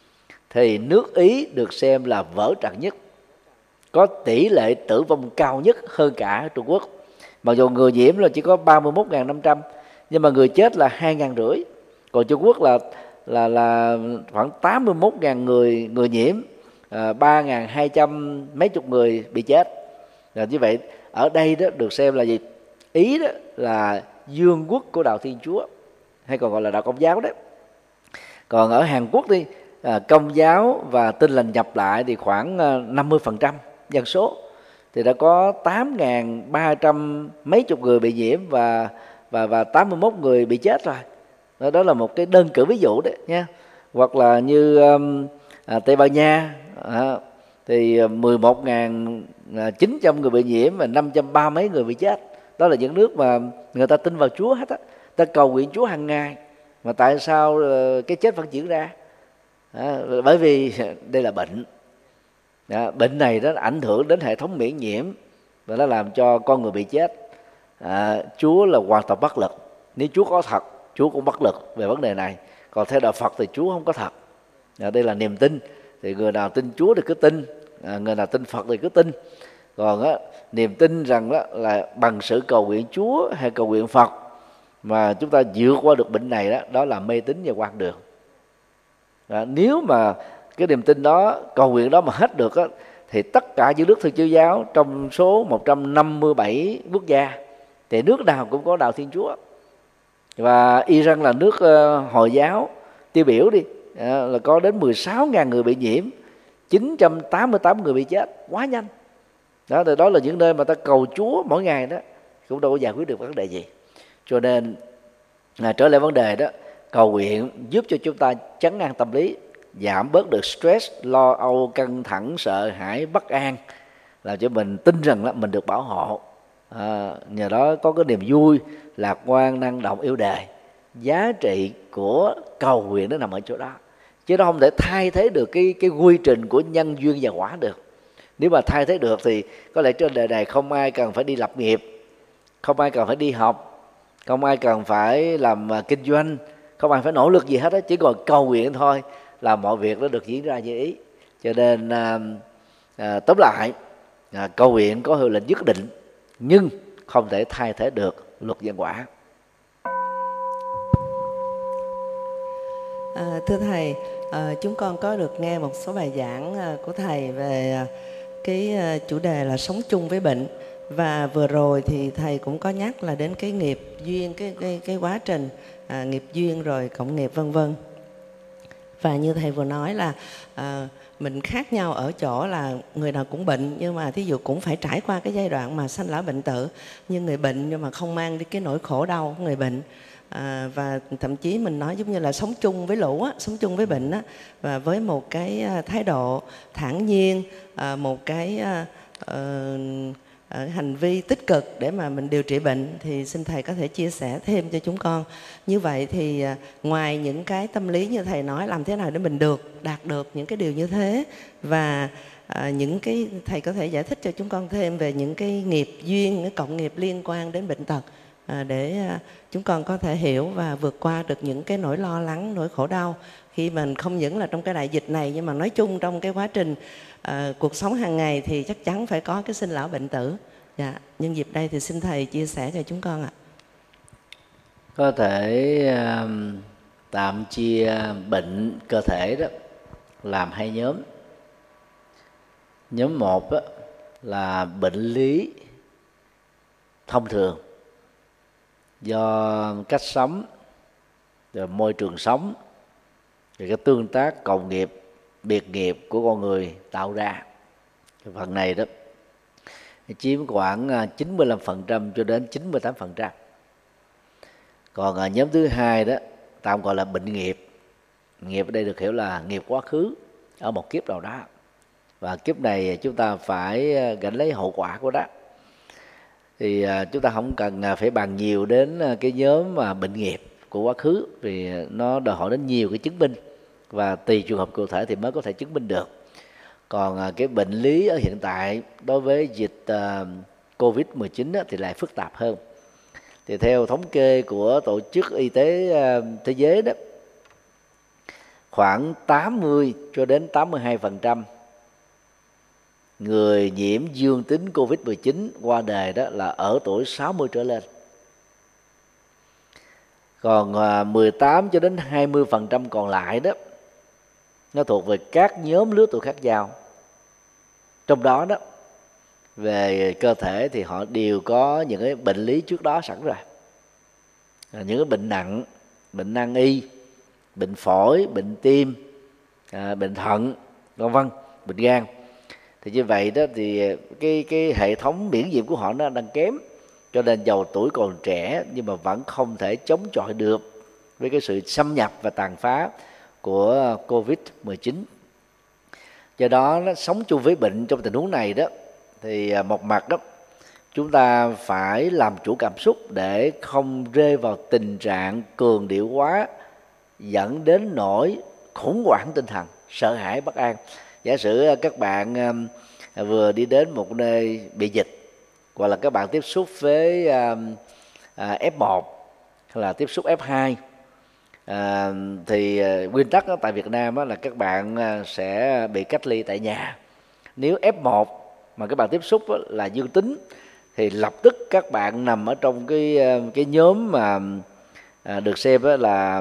thì nước Ý được xem là vỡ trận nhất, có tỷ lệ tử vong cao nhất hơn cả Trung Quốc. Mặc dù người nhiễm là chỉ có ba mươi mốt nghìn năm trăm, nhưng mà người chết là hai nghìn rưỡi. Còn Trung Quốc là là là khoảng tám mươi mốt nghìn người người nhiễm, à, ba nghìn hai trăm mấy chục người bị chết. Rồi như vậy ở đây đó được xem là gì? Ý đó là dương quốc của đạo Thiên Chúa, hay còn gọi là đạo Công giáo đấy. Còn ở Hàn Quốc đi, à, Công giáo và Tin Lành nhập lại thì khoảng năm mươi phần trăm dân số, thì đã có tám nghìn ba trăm mấy chục người bị nhiễm và và và tám mươi mốt người bị chết rồi. Đó, đó là một cái đơn cử ví dụ đấy nha. Hoặc là như um, à, Tây Ban Nha, à, thì mười một nghìn chín trăm người bị nhiễm và năm trăm ba mấy người bị chết. Đó là những nước mà người ta tin vào Chúa hết á, ta cầu nguyện Chúa hàng ngày, mà tại sao uh, cái chết vẫn diễn ra? À, bởi vì đây là bệnh. À, bệnh này nó ảnh hưởng đến hệ thống miễn nhiễm và nó làm cho con người bị chết. À, Chúa là hoàn toàn bất lực. Nếu Chúa có thật, Chúa cũng bất lực về vấn đề này. Còn theo đạo Phật thì Chúa không có thật. À, đây là niềm tin. Thì người nào tin Chúa thì cứ tin, à, người nào tin Phật thì cứ tin. Còn á, niềm tin rằng đó là bằng sự cầu nguyện Chúa hay cầu nguyện Phật mà chúng ta vượt qua được bệnh này đó, đó là mê tín và quan đường. À, nếu mà cái niềm tin đó, cầu nguyện đó mà hết được á, thì tất cả những nước Thiên Chúa giáo trong số một trăm năm mươi bảy quốc gia thì nước nào cũng có đạo Thiên Chúa. Và Iran là nước uh, Hồi giáo tiêu biểu đi, uh, là có đến mười sáu nghìn người bị nhiễm, chín trăm tám mươi tám người bị chết, quá nhanh. Đó, thì đó là những nơi mà ta cầu Chúa mỗi ngày đó, cũng đâu có giải quyết được vấn đề gì. Cho nên là trở lại vấn đề đó, cầu nguyện giúp cho chúng ta trấn an tâm lý, giảm bớt được stress, lo âu, căng thẳng, sợ hãi, bất an, làm cho mình tin rằng là mình được bảo hộ. À, nhờ đó có cái niềm vui, lạc quan, năng động, yêu đời. Giá trị của cầu nguyện nó nằm ở chỗ đó, chứ nó không thể thay thế được cái cái quy trình của nhân duyên và quả được. Nếu mà thay thế được thì có lẽ trên đời này không ai cần phải đi lập nghiệp, không ai cần phải đi học, không ai cần phải làm uh, kinh doanh, không ai phải nỗ lực gì hết á, chỉ còn cầu nguyện thôi là mọi việc nó được diễn ra như ý. Cho nên à, à, tóm lại, à, cầu nguyện có hiệu lực nhất định nhưng không thể thay thế được luật nhân quả. À, thưa thầy, à, chúng con có được nghe một số bài giảng à, của thầy về à, cái à, chủ đề là sống chung với bệnh, và vừa rồi thì thầy cũng có nhắc là đến cái nghiệp duyên, cái cái cái quá trình à, nghiệp duyên rồi cộng nghiệp vân vân. Và như thầy vừa nói là à, mình khác nhau ở chỗ là người nào cũng bệnh, nhưng mà thí dụ cũng phải trải qua cái giai đoạn mà sanh lão bệnh tử. Nhưng người bệnh nhưng mà không mang đi cái nỗi khổ đau của người bệnh. À, và thậm chí mình nói giống như là sống chung với lũ á, sống chung với bệnh á, và với một cái thái độ thản nhiên, à, một cái à, hành vi tích cực để mà mình điều trị bệnh, thì xin thầy có thể chia sẻ thêm cho chúng con. Như vậy thì ngoài những cái tâm lý như thầy nói, làm thế nào để mình được đạt được những cái điều như thế, và à, những cái thầy có thể giải thích cho chúng con thêm về những cái nghiệp duyên, những cộng nghiệp liên quan đến bệnh tật, à, để à, chúng con có thể hiểu và vượt qua được những cái nỗi lo lắng, nỗi khổ đau khi mình không những là trong cái đại dịch này, nhưng mà nói chung trong cái quá trình à, cuộc sống hàng ngày thì chắc chắn phải có cái sinh lão bệnh tử. Dạ, nhân dịp đây thì xin thầy chia sẻ cho chúng con ạ. Có thể um, tạm chia bệnh cơ thể đó làm hai nhóm. Nhóm một đó là bệnh lý thông thường do cách sống, rồi môi trường sống, rồi cái tương tác cộng nghiệp, biệt nghiệp của con người tạo ra. Cái phần này đó chiếm khoảng chín mươi lăm phần trăm cho đến chín mươi tám phần trăm. Còn nhóm thứ hai đó tạm gọi là bệnh nghiệp. Nghiệp ở đây được hiểu là nghiệp quá khứ ở một kiếp nào đó, và kiếp này chúng ta phải gánh lấy hậu quả của đó. Thì chúng ta không cần phải bàn nhiều đến cái nhóm mà bệnh nghiệp của quá khứ, vì nó đòi hỏi đến nhiều cái chứng minh, và tùy trường hợp cụ thể thì mới có thể chứng minh được. Còn cái bệnh lý ở hiện tại đối với dịch covid mười chín thì lại phức tạp hơn. Thì theo thống kê của Tổ chức Y tế Thế giới đó, khoảng tám mươi cho đến tám mươi hai phần trăm người nhiễm dương tính covid mười chín qua đời đó là ở tuổi sáu mươi trở lên. Còn mười tám cho đến hai mươi phần trăm còn lại đó, nó thuộc về các nhóm lứa tuổi khác nhau. Trong đó đó, về cơ thể thì họ đều có những cái bệnh lý trước đó sẵn rồi. Những cái bệnh nặng, bệnh nan y, bệnh phổi, bệnh tim, à, bệnh thận, vân vân, bệnh gan. Thì như vậy đó thì cái cái hệ thống miễn dịch của họ nó đang kém, cho nên dầu tuổi còn trẻ nhưng mà vẫn không thể chống chọi được với cái sự xâm nhập và tàn phá của covid mười chín. Do đó nó sống chung với bệnh trong tình huống này đó, thì một mặt đó chúng ta phải làm chủ cảm xúc để không rơi vào tình trạng cường điệu quá, dẫn đến nỗi khủng hoảng tinh thần, sợ hãi, bất an. Giả sử các bạn vừa đi đến một nơi bị dịch, hoặc là các bạn tiếp xúc với ép một hay là tiếp xúc ép hai, à, thì nguyên tắc đó, tại Việt Nam đó, là các bạn sẽ bị cách ly tại nhà. Nếu ép một mà các bạn tiếp xúc đó, là dương tính, thì lập tức các bạn nằm ở trong cái cái nhóm mà à, được xem đó là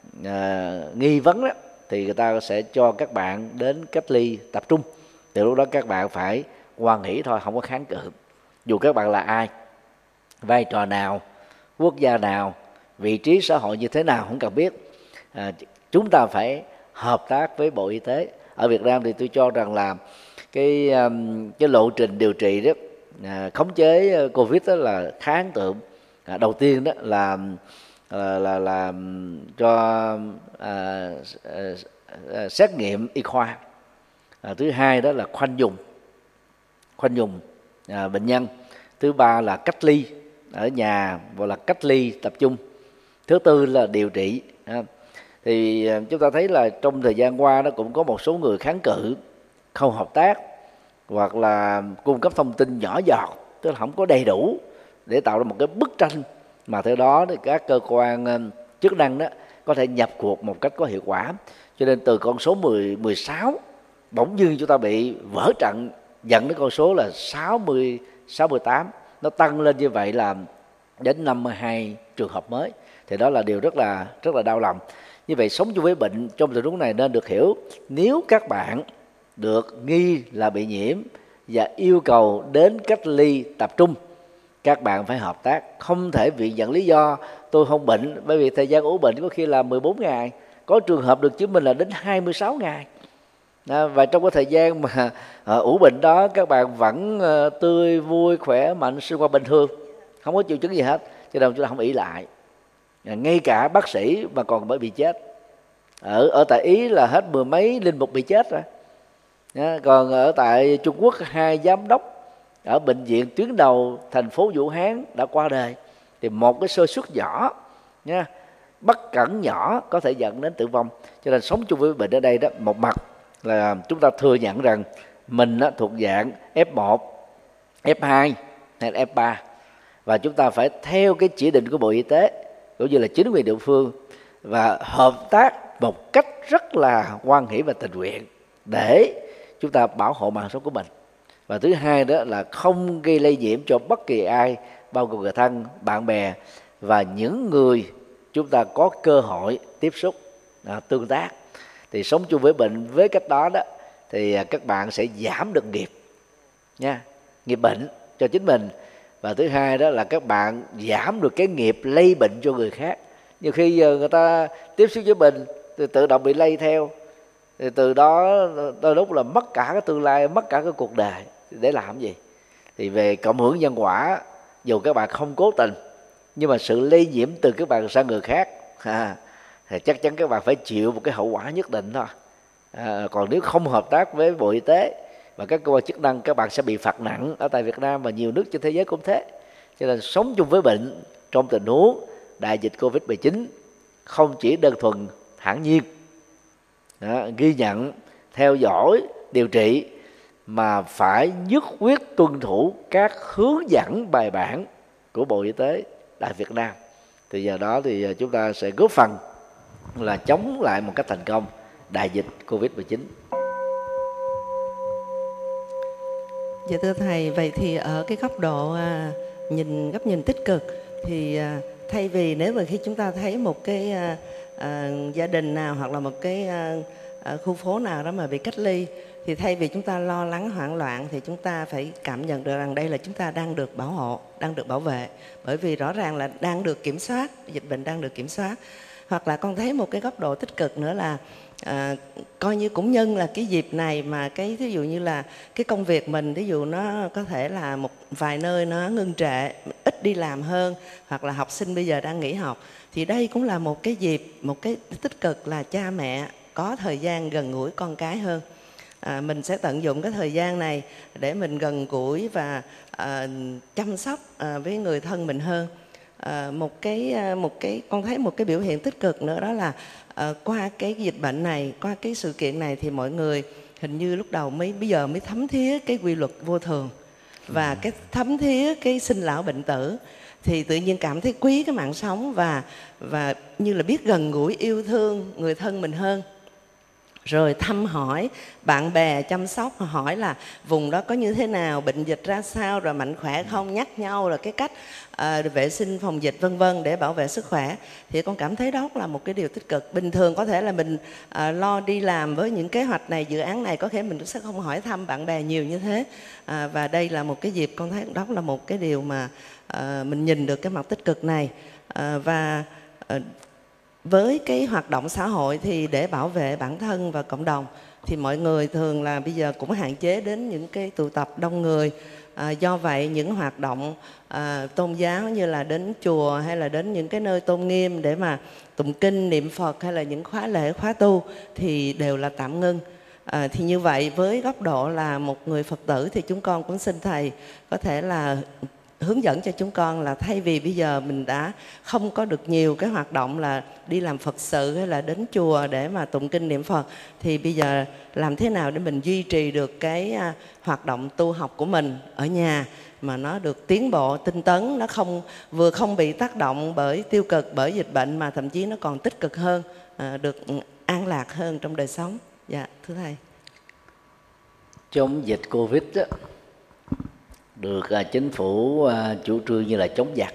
à, nghi vấn đó, thì người ta sẽ cho các bạn đến cách ly tập trung. Từ lúc đó các bạn phải hoan hỷ thôi, không có kháng cự, dù các bạn là ai, vai trò nào, quốc gia nào, vị trí xã hội như thế nào không cần biết. À, chúng ta phải hợp tác với Bộ Y tế. Ở Việt Nam thì tôi cho rằng là cái cái lộ trình điều trị đó, à, khống chế Covid đó là khá ấn tượng. À, đầu tiên đó là là là, là cho à, à, à, xét nghiệm y khoa. À, thứ hai đó là khoanh vùng khoanh vùng à, bệnh nhân. Thứ ba là cách ly ở nhà, hoặc là cách ly tập trung. Thứ tư là điều trị. À, thì chúng ta thấy là trong thời gian qua nó cũng có một số người kháng cự, không hợp tác, hoặc là cung cấp thông tin nhỏ giọt, tức là không có đầy đủ để tạo ra một cái bức tranh mà theo đó thì các cơ quan chức năng đó có thể nhập cuộc một cách có hiệu quả. Cho nên từ con số mười, mười sáu bỗng dưng chúng ta bị vỡ trận, dẫn đến con số là sáu mươi, sáu mươi tám. Nó tăng lên như vậy là đến năm mươi hai trường hợp mới. Thì đó là điều rất là rất là đau lòng. Như vậy sống chung với bệnh trong tình huống này nên được hiểu, nếu các bạn được nghi là bị nhiễm và yêu cầu đến cách ly tập trung, các bạn phải hợp tác, không thể viện dẫn lý do tôi không bệnh, bởi vì thời gian ủ bệnh có khi là mười bốn ngày, có trường hợp được chứng minh là đến hai mươi sáu ngày. À, và trong cái thời gian mà uh, ủ bệnh đó, các bạn vẫn uh, tươi vui, khỏe mạnh, sinh hoạt bình thường, không có triệu chứng gì hết, cho nên chúng ta không ỷ lại. À, ngay cả bác sĩ mà còn bởi bị chết. Ở ở tại Ý là hết mười mấy linh mục bị chết rồi. À, còn ở tại Trung Quốc hai giám đốc ở bệnh viện tuyến đầu thành phố Vũ Hán đã qua đời, thì một cái sơ suất nhỏ nha, bất cẩn nhỏ có thể dẫn đến tử vong. Cho nên sống chung với bệnh ở đây đó, một mặt là chúng ta thừa nhận rằng mình đó, thuộc dạng ép một, ép hai hay là ép ba, và chúng ta phải theo cái chỉ định của Bộ Y tế cũng như là chính quyền địa phương và hợp tác một cách rất là hoan hỷ và tình nguyện để chúng ta bảo hộ mạng sống của mình. Và thứ hai đó là không gây lây nhiễm cho bất kỳ ai, bao gồm người thân, bạn bè và những người chúng ta có cơ hội tiếp xúc, à, tương tác. Thì sống chung với bệnh với cách đó đó thì các bạn sẽ giảm được nghiệp nha, nghiệp bệnh cho chính mình. Và thứ hai đó là các bạn giảm được cái nghiệp lây bệnh cho người khác. Nhiều khi giờ người ta tiếp xúc với bệnh thì tự động bị lây theo, thì từ đó đôi lúc là mất cả cái tương lai, mất cả cái cuộc đời. Để làm gì? Thì về cộng hưởng nhân quả, dù các bạn không cố tình, nhưng mà sự lây nhiễm từ các bạn sang người khác à, thì chắc chắn các bạn phải chịu một cái hậu quả nhất định thôi. À, còn nếu không hợp tác với Bộ Y tế và các cơ quan chức năng, các bạn sẽ bị phạt nặng ở tại Việt Nam và nhiều nước trên thế giới cũng thế. Cho nên sống chung với bệnh trong tình huống đại dịch Covid mười chín không chỉ đơn thuần thản nhiên đó, ghi nhận, theo dõi, điều trị, mà phải nhất quyết tuân thủ các hướng dẫn bài bản của Bộ Y tế tại Việt Nam. Thì giờ đó thì chúng ta sẽ góp phần là chống lại một cách thành công đại dịch Covid mười chín. Dạ thưa Thầy, vậy thì ở cái góc độ à, nhìn góc nhìn tích cực thì à, thay vì nếu mà khi chúng ta thấy một cái à, à, gia đình nào hoặc là một cái à, à, khu phố nào đó mà bị cách ly, thì thay vì chúng ta lo lắng hoảng loạn thì chúng ta phải cảm nhận được rằng đây là chúng ta đang được bảo hộ, đang được bảo vệ, bởi vì rõ ràng là đang được kiểm soát, dịch bệnh đang được kiểm soát. Hoặc là con thấy một cái góc độ tích cực nữa là à, coi như cũng nhân là cái dịp này mà cái ví dụ như là cái công việc mình, ví dụ nó có thể là một vài nơi nó ngưng trệ, ít đi làm hơn, hoặc là học sinh bây giờ đang nghỉ học, thì đây cũng là một cái dịp, một cái tích cực là cha mẹ có thời gian gần gũi con cái hơn. À, mình sẽ tận dụng cái thời gian này để mình gần gũi và à, chăm sóc à, với người thân mình hơn. À, một cái một cái con thấy một cái biểu hiện tích cực nữa đó là à, qua cái dịch bệnh này, qua cái sự kiện này thì mọi người hình như lúc đầu mới bây giờ mới thấm thía cái quy luật vô thường và cái thấm thía cái sinh lão bệnh tử, thì tự nhiên cảm thấy quý cái mạng sống và và như là biết gần gũi yêu thương người thân mình hơn. Rồi thăm hỏi bạn bè, chăm sóc, hỏi là vùng đó có như thế nào, bệnh dịch ra sao, rồi mạnh khỏe không, nhắc nhau là cái cách à, vệ sinh phòng dịch vân vân để bảo vệ sức khỏe. Thì con cảm thấy đó là một cái điều tích cực. Bình thường có thể là mình à, lo đi làm với những kế hoạch này, dự án này, có thể mình sẽ không hỏi thăm bạn bè nhiều như thế. À, và đây là một cái dịp con thấy đó là một cái điều mà à, mình nhìn được cái mặt tích cực này. À, và à, với cái hoạt động xã hội thì để bảo vệ bản thân và cộng đồng thì mọi người thường là bây giờ cũng hạn chế đến những cái tụ tập đông người. À, do vậy những hoạt động à, tôn giáo như là đến chùa hay là đến những cái nơi tôn nghiêm để mà tụng kinh, niệm Phật hay là những khóa lễ, khóa tu thì đều là tạm ngưng. À, thì như vậy với góc độ là một người Phật tử thì chúng con cũng xin Thầy có thể là hướng dẫn cho chúng con là thay vì bây giờ mình đã không có được nhiều cái hoạt động là đi làm Phật sự hay là đến chùa để mà tụng kinh niệm Phật, thì bây giờ làm thế nào để mình duy trì được cái hoạt động tu học của mình ở nhà mà nó được tiến bộ, tinh tấn, nó không vừa không bị tác động bởi tiêu cực, bởi dịch bệnh mà thậm chí nó còn tích cực hơn, được an lạc hơn trong đời sống. Dạ, thưa Thầy. Chống dịch Covid đó, được uh, chính phủ uh, chủ trương như là chống giặc.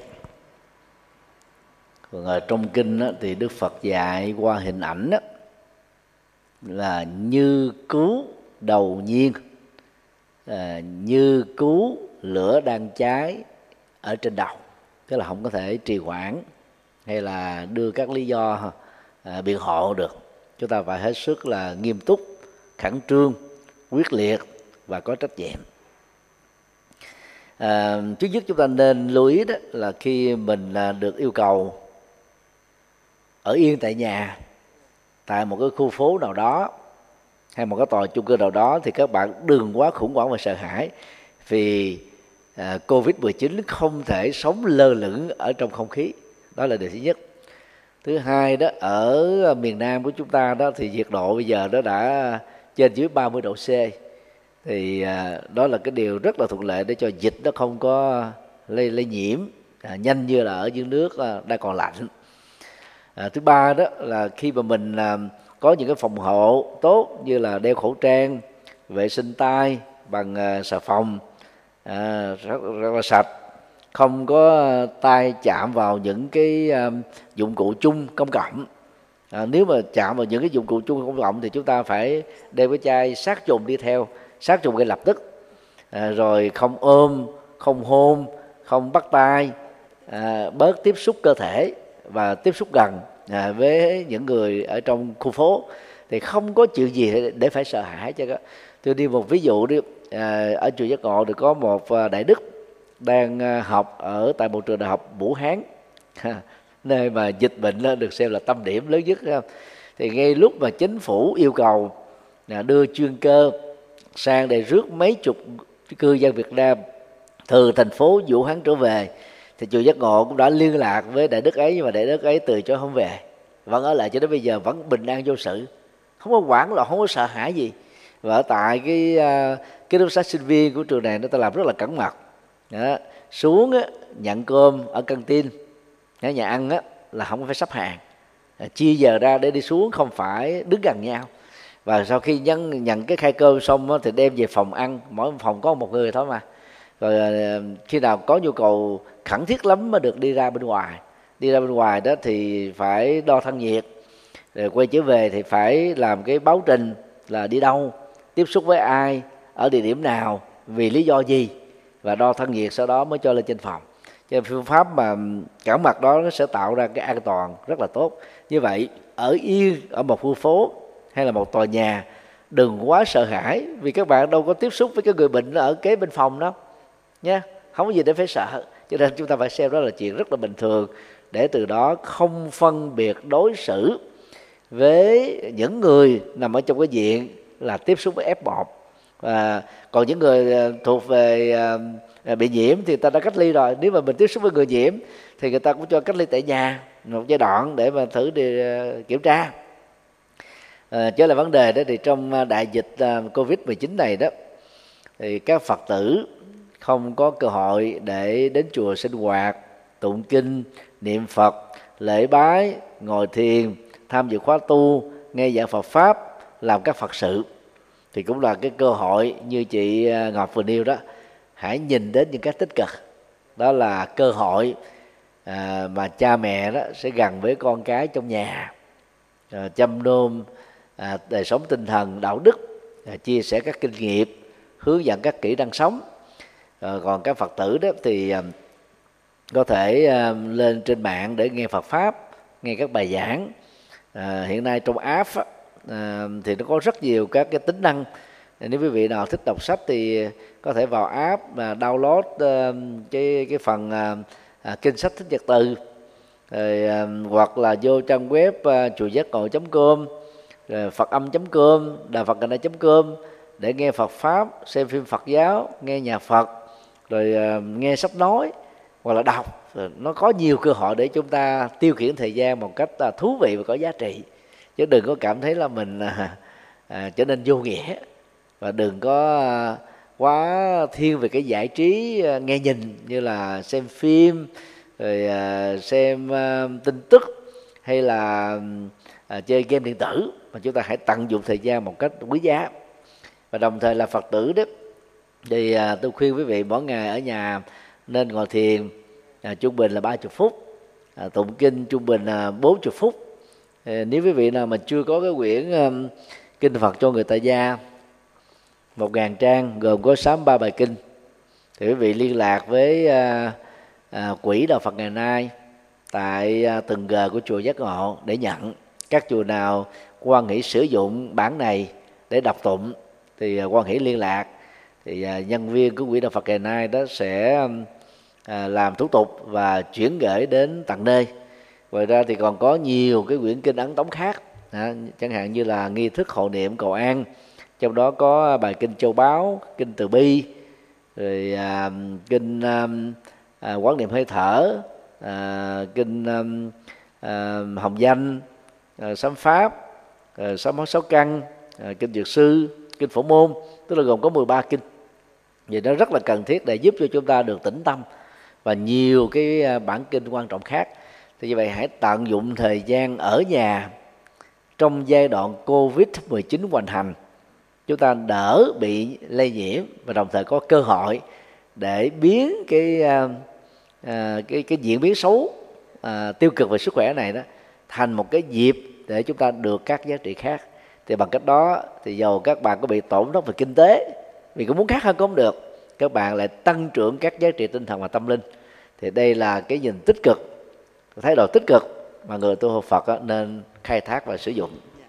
Còn uh, trong kinh đó, thì Đức Phật dạy qua hình ảnh đó, là như cứu đầu nhiên, uh, như cứu lửa đang cháy ở trên đầu, tức là không có thể trì hoãn hay là đưa các lý do uh, biện hộ được. Chúng ta phải hết sức là nghiêm túc, khẩn trương, quyết liệt và có trách nhiệm. À, trước nhất chúng ta nên lưu ý đó là khi mình được yêu cầu ở yên tại nhà tại một cái khu phố nào đó hay một cái tòa chung cư nào đó, thì các bạn đừng quá khủng hoảng và sợ hãi, vì à, Covid mười chín không thể sống lơ lửng ở trong không khí. Đó là điều thứ nhất. Thứ hai đó, ở miền Nam của chúng ta đó thì nhiệt độ bây giờ nó đã trên dưới ba mươi độ C. Thì à, đó là cái điều rất là thuận lợi để cho dịch nó không có lây lây nhiễm à, nhanh như là ở những nước à, đang còn lạnh. À, thứ ba đó là khi mà mình à, có những cái phòng hộ tốt như là đeo khẩu trang, vệ sinh tay bằng à, xà phòng à, rất, rất là sạch, không có tay chạm vào những cái uh, dụng cụ chung công cộng. À, nếu mà chạm vào những cái dụng cụ chung công cộng thì chúng ta phải đem cái chai sát trùng đi theo, sát trùng ngay lập tức. À, rồi không ôm, không hôn, không bắt tay, à, bớt tiếp xúc cơ thể và tiếp xúc gần à, với những người ở trong khu phố, thì không có chuyện gì để phải sợ hãi cho. Tôi đi một ví dụ đi, à, ở chùa Giác Ngộ thì có một đại đức đang học ở tại một trường đại học Vũ Hán, nơi mà dịch bệnh được xem là tâm điểm lớn nhất. Thì ngay lúc mà chính phủ yêu cầu đưa chuyên cơ sang để rước mấy chục cư dân Việt Nam từ thành phố Vũ Hán trở về, thì chùa Giác Ngộ cũng đã liên lạc với đại đức ấy, nhưng mà đại đức ấy từ chối không về, vẫn ở lại cho đến bây giờ, vẫn bình an vô sự, không có hoảng loạn, không có sợ hãi gì. Và ở tại cái cái đốc xá sinh viên của trường này, nó ta làm rất là cẩn mật. Đó, xuống á, nhận cơm ở căng tin, ở nhà ăn á, là không phải sắp hàng, à, chia giờ ra để đi xuống, không phải đứng gần nhau. Và sau khi nhận, nhận cái khai cơm xong á, thì đem về phòng ăn, mỗi phòng có một người thôi mà. Rồi à, khi nào có nhu cầu khẩn thiết lắm mới được đi ra bên ngoài. Đi ra bên ngoài đó thì phải đo thân nhiệt, rồi quay trở về thì phải làm cái báo trình là đi đâu, tiếp xúc với ai, ở địa điểm nào, vì lý do gì, và đo thân nhiệt, sau đó mới cho lên trên phòng. Cho nên phương pháp mà cẩn mật đó nó sẽ tạo ra cái an toàn rất là tốt. Như vậy ở yên ở một khu phố hay là một tòa nhà, đừng quá sợ hãi, vì các bạn đâu có tiếp xúc với cái người bệnh ở kế bên phòng đâu nha, không có gì để phải sợ. Cho nên chúng ta phải xem đó là chuyện rất là bình thường, để từ đó không phân biệt đối xử với những người nằm ở trong cái diện là tiếp xúc với ép một. Và còn những người thuộc về uh, bị nhiễm thì ta đã cách ly rồi. Nếu mà mình tiếp xúc với người nhiễm thì người ta cũng cho cách ly tại nhà một giai đoạn để mà thử đi uh, kiểm tra. Uh, trở lại vấn đề đó, thì trong đại dịch uh, Covid mười chín này đó, thì các Phật tử không có cơ hội để đến chùa sinh hoạt, tụng kinh, niệm Phật, lễ bái, ngồi thiền, tham dự khóa tu, nghe giảng Phật pháp, làm các Phật sự, thì cũng là cái cơ hội như chị Ngọc vừa nêu đó. Hãy nhìn đến những cái tích cực, đó là cơ hội à, mà cha mẹ đó sẽ gần với con cái trong nhà, à, chăm nom à, đời sống tinh thần, đạo đức, à, chia sẻ các kinh nghiệm, hướng dẫn các kỹ năng sống. À, còn các Phật tử đó thì à, có thể à, lên trên mạng để nghe Phật pháp, nghe các bài giảng. À, hiện nay trong app á, à, thì nó có rất nhiều các cái tính năng. Nếu quý vị nào thích đọc sách thì có thể vào app mà download uh, cái cái phần uh, uh, kinh sách Thích Nhật Từ, rồi, uh, hoặc là vô trang web uh, chùa giác ngộ chấm com, rồi phật âm chấm com, đà phật ngày chấm com để nghe Phật pháp, xem phim Phật giáo, nghe nhạc Phật, rồi uh, nghe sách nói hoặc là đọc. Rồi nó có nhiều cơ hội để chúng ta tiêu khiển thời gian một cách uh, thú vị và có giá trị, chứ đừng có cảm thấy là mình uh, uh, trở nên vô nghĩa. Và đừng có quá thiên về cái giải trí nghe nhìn như là xem phim, rồi xem tin tức hay là chơi game điện tử, mà chúng ta hãy tận dụng thời gian một cách quý giá. Và đồng thời là Phật tử đó, thì tôi khuyên quý vị mỗi ngày ở nhà nên ngồi thiền trung bình là ba mươi phút, tụng kinh trung bình là bốn mươi phút. Nếu quý vị nào mà chưa có cái quyển kinh Phật cho người tại gia một ngàn trang gồm có sáu mươi ba bài kinh, thì quý vị liên lạc với à, à, quỹ Đạo Phật ngày nay tại à, từng G của chùa Giác Ngộ để nhận. Các chùa nào quan hỷ sử dụng bản này để đọc tụng thì à, quan hỷ liên lạc, thì à, nhân viên của quỹ Đạo Phật ngày nay đó sẽ à, làm thủ tục và chuyển gửi đến tận nơi. Ngoài ra thì còn có nhiều cái quyển kinh ấn tống khác, à, chẳng hạn như là nghi thức hộ niệm cầu an, trong đó có bài kinh Châu Báo, kinh Từ Bi, rồi à, kinh à, à, quán niệm hơi thở, à, kinh à, à, hồng danh, à, sám pháp, à, sám hối sáu căn, à, kinh dược sư, kinh phổ môn, tức là gồm có mười ba kinh. Vì nó rất là cần thiết để giúp cho chúng ta được tĩnh tâm, và nhiều cái bản kinh quan trọng khác. Thì như vậy hãy tận dụng thời gian ở nhà trong giai đoạn Covid mười chín hoành hành, chúng ta đỡ bị lây nhiễm và đồng thời có cơ hội để biến cái à, cái cái diễn biến xấu à, tiêu cực về sức khỏe này đó thành một cái dịp để chúng ta được các giá trị khác. Thì bằng cách đó thì dầu các bạn có bị tổn thất về kinh tế, vì cũng muốn khác hơn cũng không được, các bạn lại tăng trưởng các giá trị tinh thần và tâm linh. Thì đây là cái nhìn tích cực, thái độ tích cực mà người tu học Phật nên khai thác và sử dụng.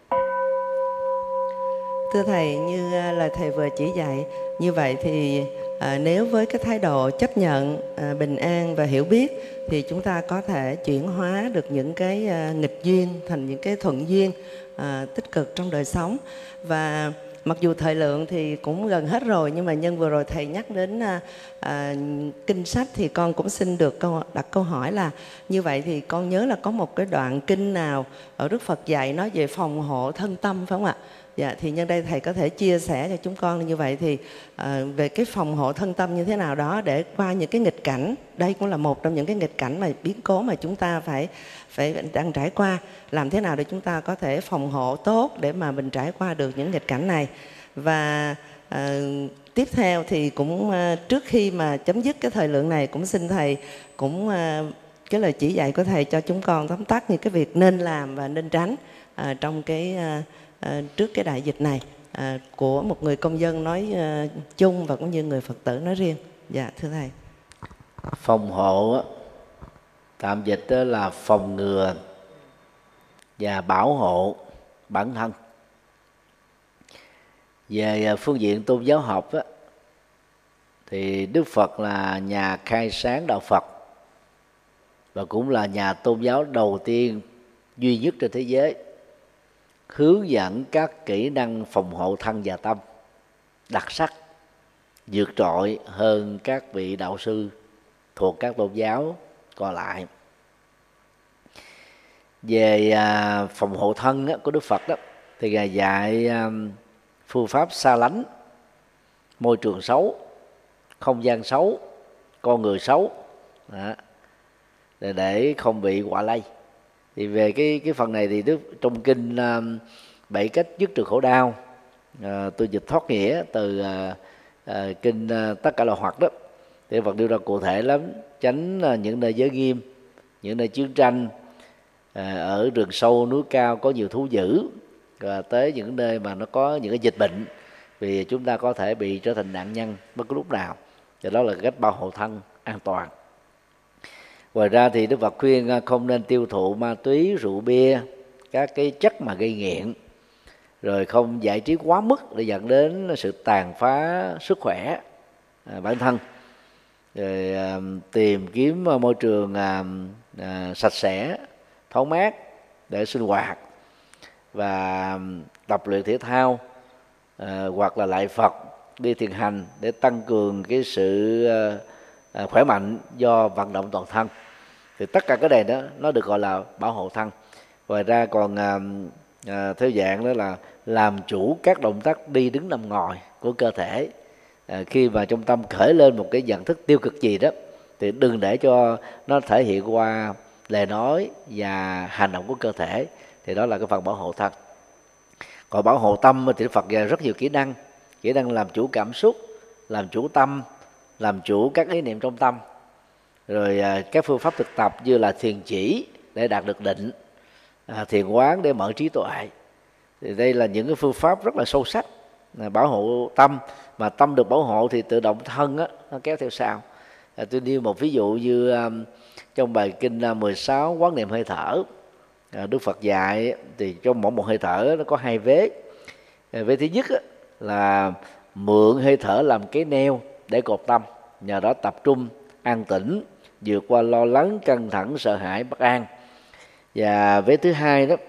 Thưa Thầy, như lời Thầy vừa chỉ dạy, như vậy thì à, nếu với cái thái độ chấp nhận, à, bình an và hiểu biết, thì chúng ta có thể chuyển hóa được những cái à, nghịch duyên thành những cái thuận duyên à, tích cực trong đời sống. Và mặc dù thời lượng thì cũng gần hết rồi, nhưng mà nhân vừa rồi Thầy nhắc đến à, à, kinh sách, thì con cũng xin được câu, đặt câu hỏi là như vậy thì con nhớ là có một cái đoạn kinh nào ở Đức Phật dạy nói về phòng hộ thân tâm, phải không ạ? Dạ, thì nhân đây Thầy có thể chia sẻ cho chúng con như vậy thì à, về cái phòng hộ thân tâm như thế nào đó để qua những cái nghịch cảnh. Đây cũng là một trong những cái nghịch cảnh mà biến cố mà chúng ta phải phải đang trải qua. Làm thế nào để chúng ta có thể phòng hộ tốt để mà mình trải qua được những nghịch cảnh này. Và à, tiếp theo thì cũng à, trước khi mà chấm dứt cái thời lượng này, cũng xin Thầy cũng à, cái lời chỉ dạy của Thầy cho chúng con tóm tắt những cái việc nên làm và nên tránh à, trong cái à, À, trước cái đại dịch này à, của một người công dân nói à, chung và cũng như người Phật tử nói riêng. Dạ, thưa Thầy. Phòng hộ á, tạm dịch đó là phòng ngừa và bảo hộ bản thân. Về phương diện tôn giáo học á, thì Đức Phật là nhà khai sáng đạo Phật và cũng là nhà tôn giáo đầu tiên duy nhất trên thế giới hướng dẫn các kỹ năng phòng hộ thân và tâm đặc sắc, vượt trội hơn các vị đạo sư thuộc các tôn giáo còn lại. Về à, phòng hộ thân á, của Đức Phật đó, thì Ngài dạy à, phương pháp xa lánh môi trường xấu, không gian xấu, con người xấu đó, để, để không bị quả lây. Thì về cái cái phần này thì Đức trong kinh uh, bảy cách dứt trừ khổ đau, uh, tôi dịch thoát nghĩa từ uh, uh, kinh uh, tất cả là hoạt đó, thì Phật đưa ra cụ thể lắm: tránh uh, những nơi giới nghiêm, những nơi chiến tranh, uh, ở rừng sâu núi cao có nhiều thú dữ, và tới những nơi mà nó có những cái dịch bệnh, vì chúng ta có thể bị trở thành nạn nhân bất cứ lúc nào. Thì đó là cách bảo hộ thân an toàn. Ngoài ra thì Đức Phật khuyên không nên tiêu thụ ma túy, rượu bia, các cái chất mà gây nghiện, rồi không giải trí quá mức để dẫn đến sự tàn phá sức khỏe à, bản thân, rồi à, tìm kiếm môi trường à, à, sạch sẽ, thoáng mát để sinh hoạt, và tập luyện thể thao à, hoặc là lại Phật, đi thiền hành để tăng cường cái sự à, khỏe mạnh do vận động toàn thân. Thì tất cả cái này đó nó được gọi là bảo hộ thân. Ngoài ra còn à, à, theo dạng đó là làm chủ các động tác đi đứng nằm ngồi của cơ thể. À, khi mà trong tâm khởi lên một cái nhận thức tiêu cực gì đó thì đừng để cho nó thể hiện qua lời nói và hành động của cơ thể. Thì đó là cái phần bảo hộ thân. Còn bảo hộ tâm thì Phật dạy rất nhiều kỹ năng. Kỹ năng làm chủ cảm xúc, làm chủ tâm, làm chủ các ý niệm trong tâm, rồi à, các phương pháp thực tập như là thiền chỉ để đạt được định, à, thiền quán để mở trí tuệ. Thì đây là những cái phương pháp rất là sâu sắc à, bảo hộ tâm. Mà tâm được bảo hộ thì tự động thân á, nó kéo theo sau. À, tôi nêu một ví dụ như à, trong bài kinh à, mười sáu quán niệm hơi thở, à, Đức Phật dạy thì trong mỗi một hơi thở nó có hai vế. À, vế thứ nhất á, là mượn hơi thở làm cái neo để cột tâm, nhờ đó tập trung an tĩnh, vượt qua lo lắng, căng thẳng, sợ hãi, bất an. Và vế thứ hai đó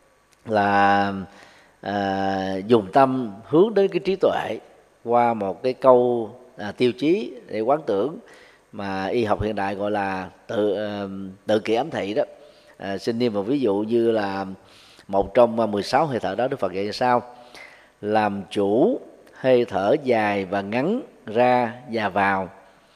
là à, dùng tâm hướng đến cái trí tuệ qua một cái câu à, tiêu chí để quán tưởng mà y học hiện đại gọi là tự uh, tự kỷ ám thị đó. À, xin nêu một ví dụ như là một trong mười sáu hơi thở đó, Đức Phật dạy như sau: làm chủ hơi thở dài và ngắn ra và vào,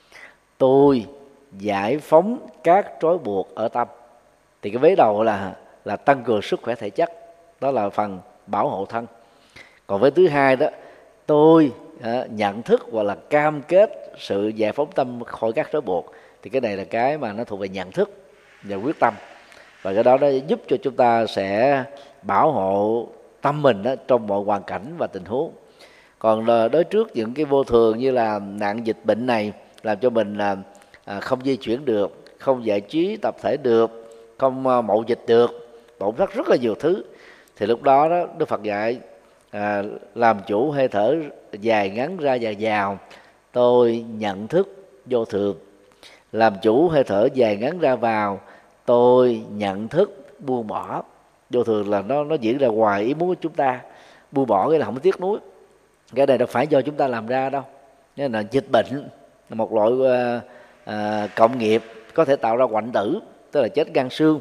tôi giải phóng các trói buộc ở tâm. Thì cái vế đầu là là tăng cường sức khỏe thể chất, đó là phần bảo hộ thân. Còn với thứ hai đó, tôi à, nhận thức hoặc là cam kết sự giải phóng tâm khỏi các trói buộc. Thì cái này là cái mà nó thuộc về nhận thức và quyết tâm, và cái đó nó giúp cho chúng ta sẽ bảo hộ tâm mình đó, trong mọi hoàn cảnh và tình huống. Còn đối trước những cái vô thường như là nạn dịch bệnh này làm cho mình là à, không di chuyển được, không giải trí tập thể được, không mậu dịch được, tổn thất rất là nhiều thứ, thì lúc đó, đó Đức Phật dạy à, làm chủ hơi thở dài ngắn ra và vào, tôi nhận thức vô thường. Làm chủ hơi thở dài ngắn ra vào, tôi nhận thức buông bỏ. Vô thường là nó nó diễn ra ngoài ý muốn của chúng ta, buông bỏ cái là không có tiếc nuối. Cái này đâu phải do chúng ta làm ra đâu. Nên là dịch bệnh là một loại uh, uh, cộng nghiệp có thể tạo ra hoại tử, tức là chết gan xương,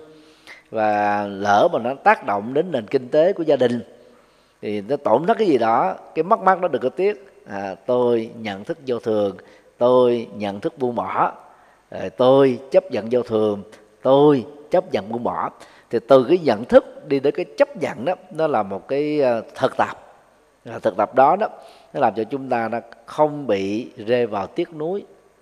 và lỡ mà nó tác động đến nền kinh tế của gia đình thì nó tổn thất cái gì đó, cái mất mát đó đừng có tiếc. À, tôi nhận thức vô thường, tôi nhận thức buông bỏ, à, tôi chấp nhận vô thường, tôi chấp nhận buông bỏ. Thì từ cái nhận thức đi đến cái chấp nhận đó, nó là một cái thực tập. À, thực tập đó đó nó làm cho chúng ta nó không bị rơi vào tiếc nuối,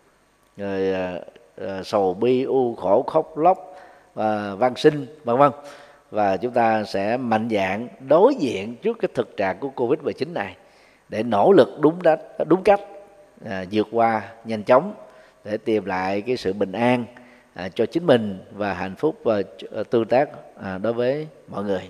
rồi à, à, sầu bi u khổ khóc lóc, à, van sinh vân vân, và chúng ta sẽ mạnh dạn đối diện trước cái thực trạng của Covid mười chín này để nỗ lực đúng đắn, đúng cách, à, vượt qua nhanh chóng để tìm lại cái sự bình an à, cho chính mình và hạnh phúc và tương tác à, đối với mọi người.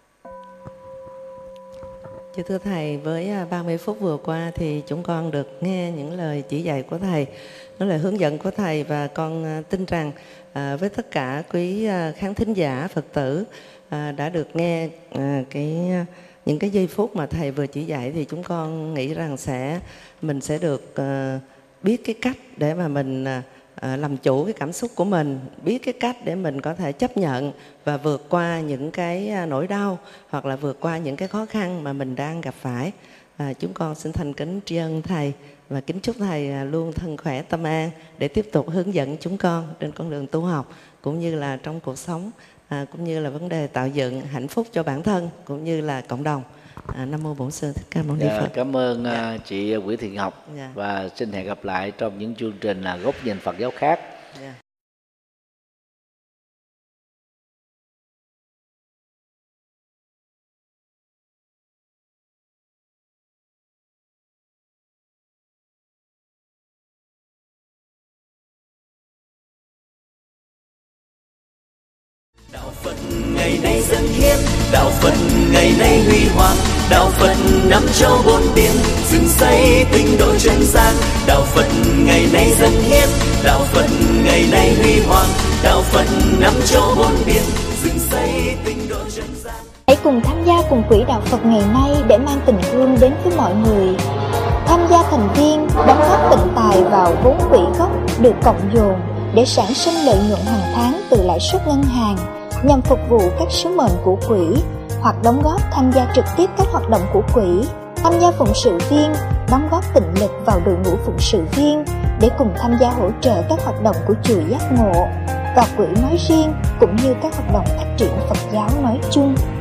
Chứ thưa Thầy, với ba mươi phút vừa qua thì chúng con được nghe những lời chỉ dạy của Thầy, những lời hướng dẫn của Thầy, và con tin rằng à, với tất cả quý khán thính giả Phật tử à, đã được nghe à, cái những cái giây phút mà Thầy vừa chỉ dạy, thì chúng con nghĩ rằng sẽ mình sẽ được à, biết cái cách để mà mình à, À, làm chủ cái cảm xúc của mình, biết cái cách để mình có thể chấp nhận và vượt qua những cái nỗi đau hoặc là vượt qua những cái khó khăn mà mình đang gặp phải. À, chúng con xin thành kính tri ân Thầy và kính chúc Thầy luôn thân khỏe tâm an để tiếp tục hướng dẫn chúng con trên con đường tu học cũng như là trong cuộc sống, à, cũng như là vấn đề tạo dựng hạnh phúc cho bản thân cũng như là cộng đồng. À, Nam mô Bổn Sư Thích Ca Mâu Ni Dạ, Phật. cảm ơn Dạ. uh, chị Nguyễn Thị Ngọc. Dạ. Và xin hẹn gặp lại trong những chương trình là góc nhìn Phật giáo khác. Dạ. Đạo Phật ngày nay dâng hiến, đạo Phật ngày nay huy hoàng, đạo Phật năm châu bốn biển, dựng xây tinh độ chân gian. Đạo Phật ngày nay dâng hiến, đạo Phật ngày nay huy hoàng, đạo Phật năm châu bốn biển, dựng xây tinh độ chân gian. Hãy cùng tham gia cùng quỹ đạo Phật ngày nay để mang tình thương đến với mọi người. Tham gia thành viên, đóng góp tịnh tài vào vốn quỹ gốc được cộng dồn để sản sinh lợi nhuận hàng tháng từ lãi suất ngân hàng nhằm phục vụ các sứ mệnh của quỹ, hoặc đóng góp tham gia trực tiếp các hoạt động của quỹ, tham gia phụng sự viên, đóng góp tịnh lực vào đội ngũ phụng sự viên để cùng tham gia hỗ trợ các hoạt động của chùa Giác Ngộ và quỹ nói riêng cũng như các hoạt động phát triển Phật giáo nói chung.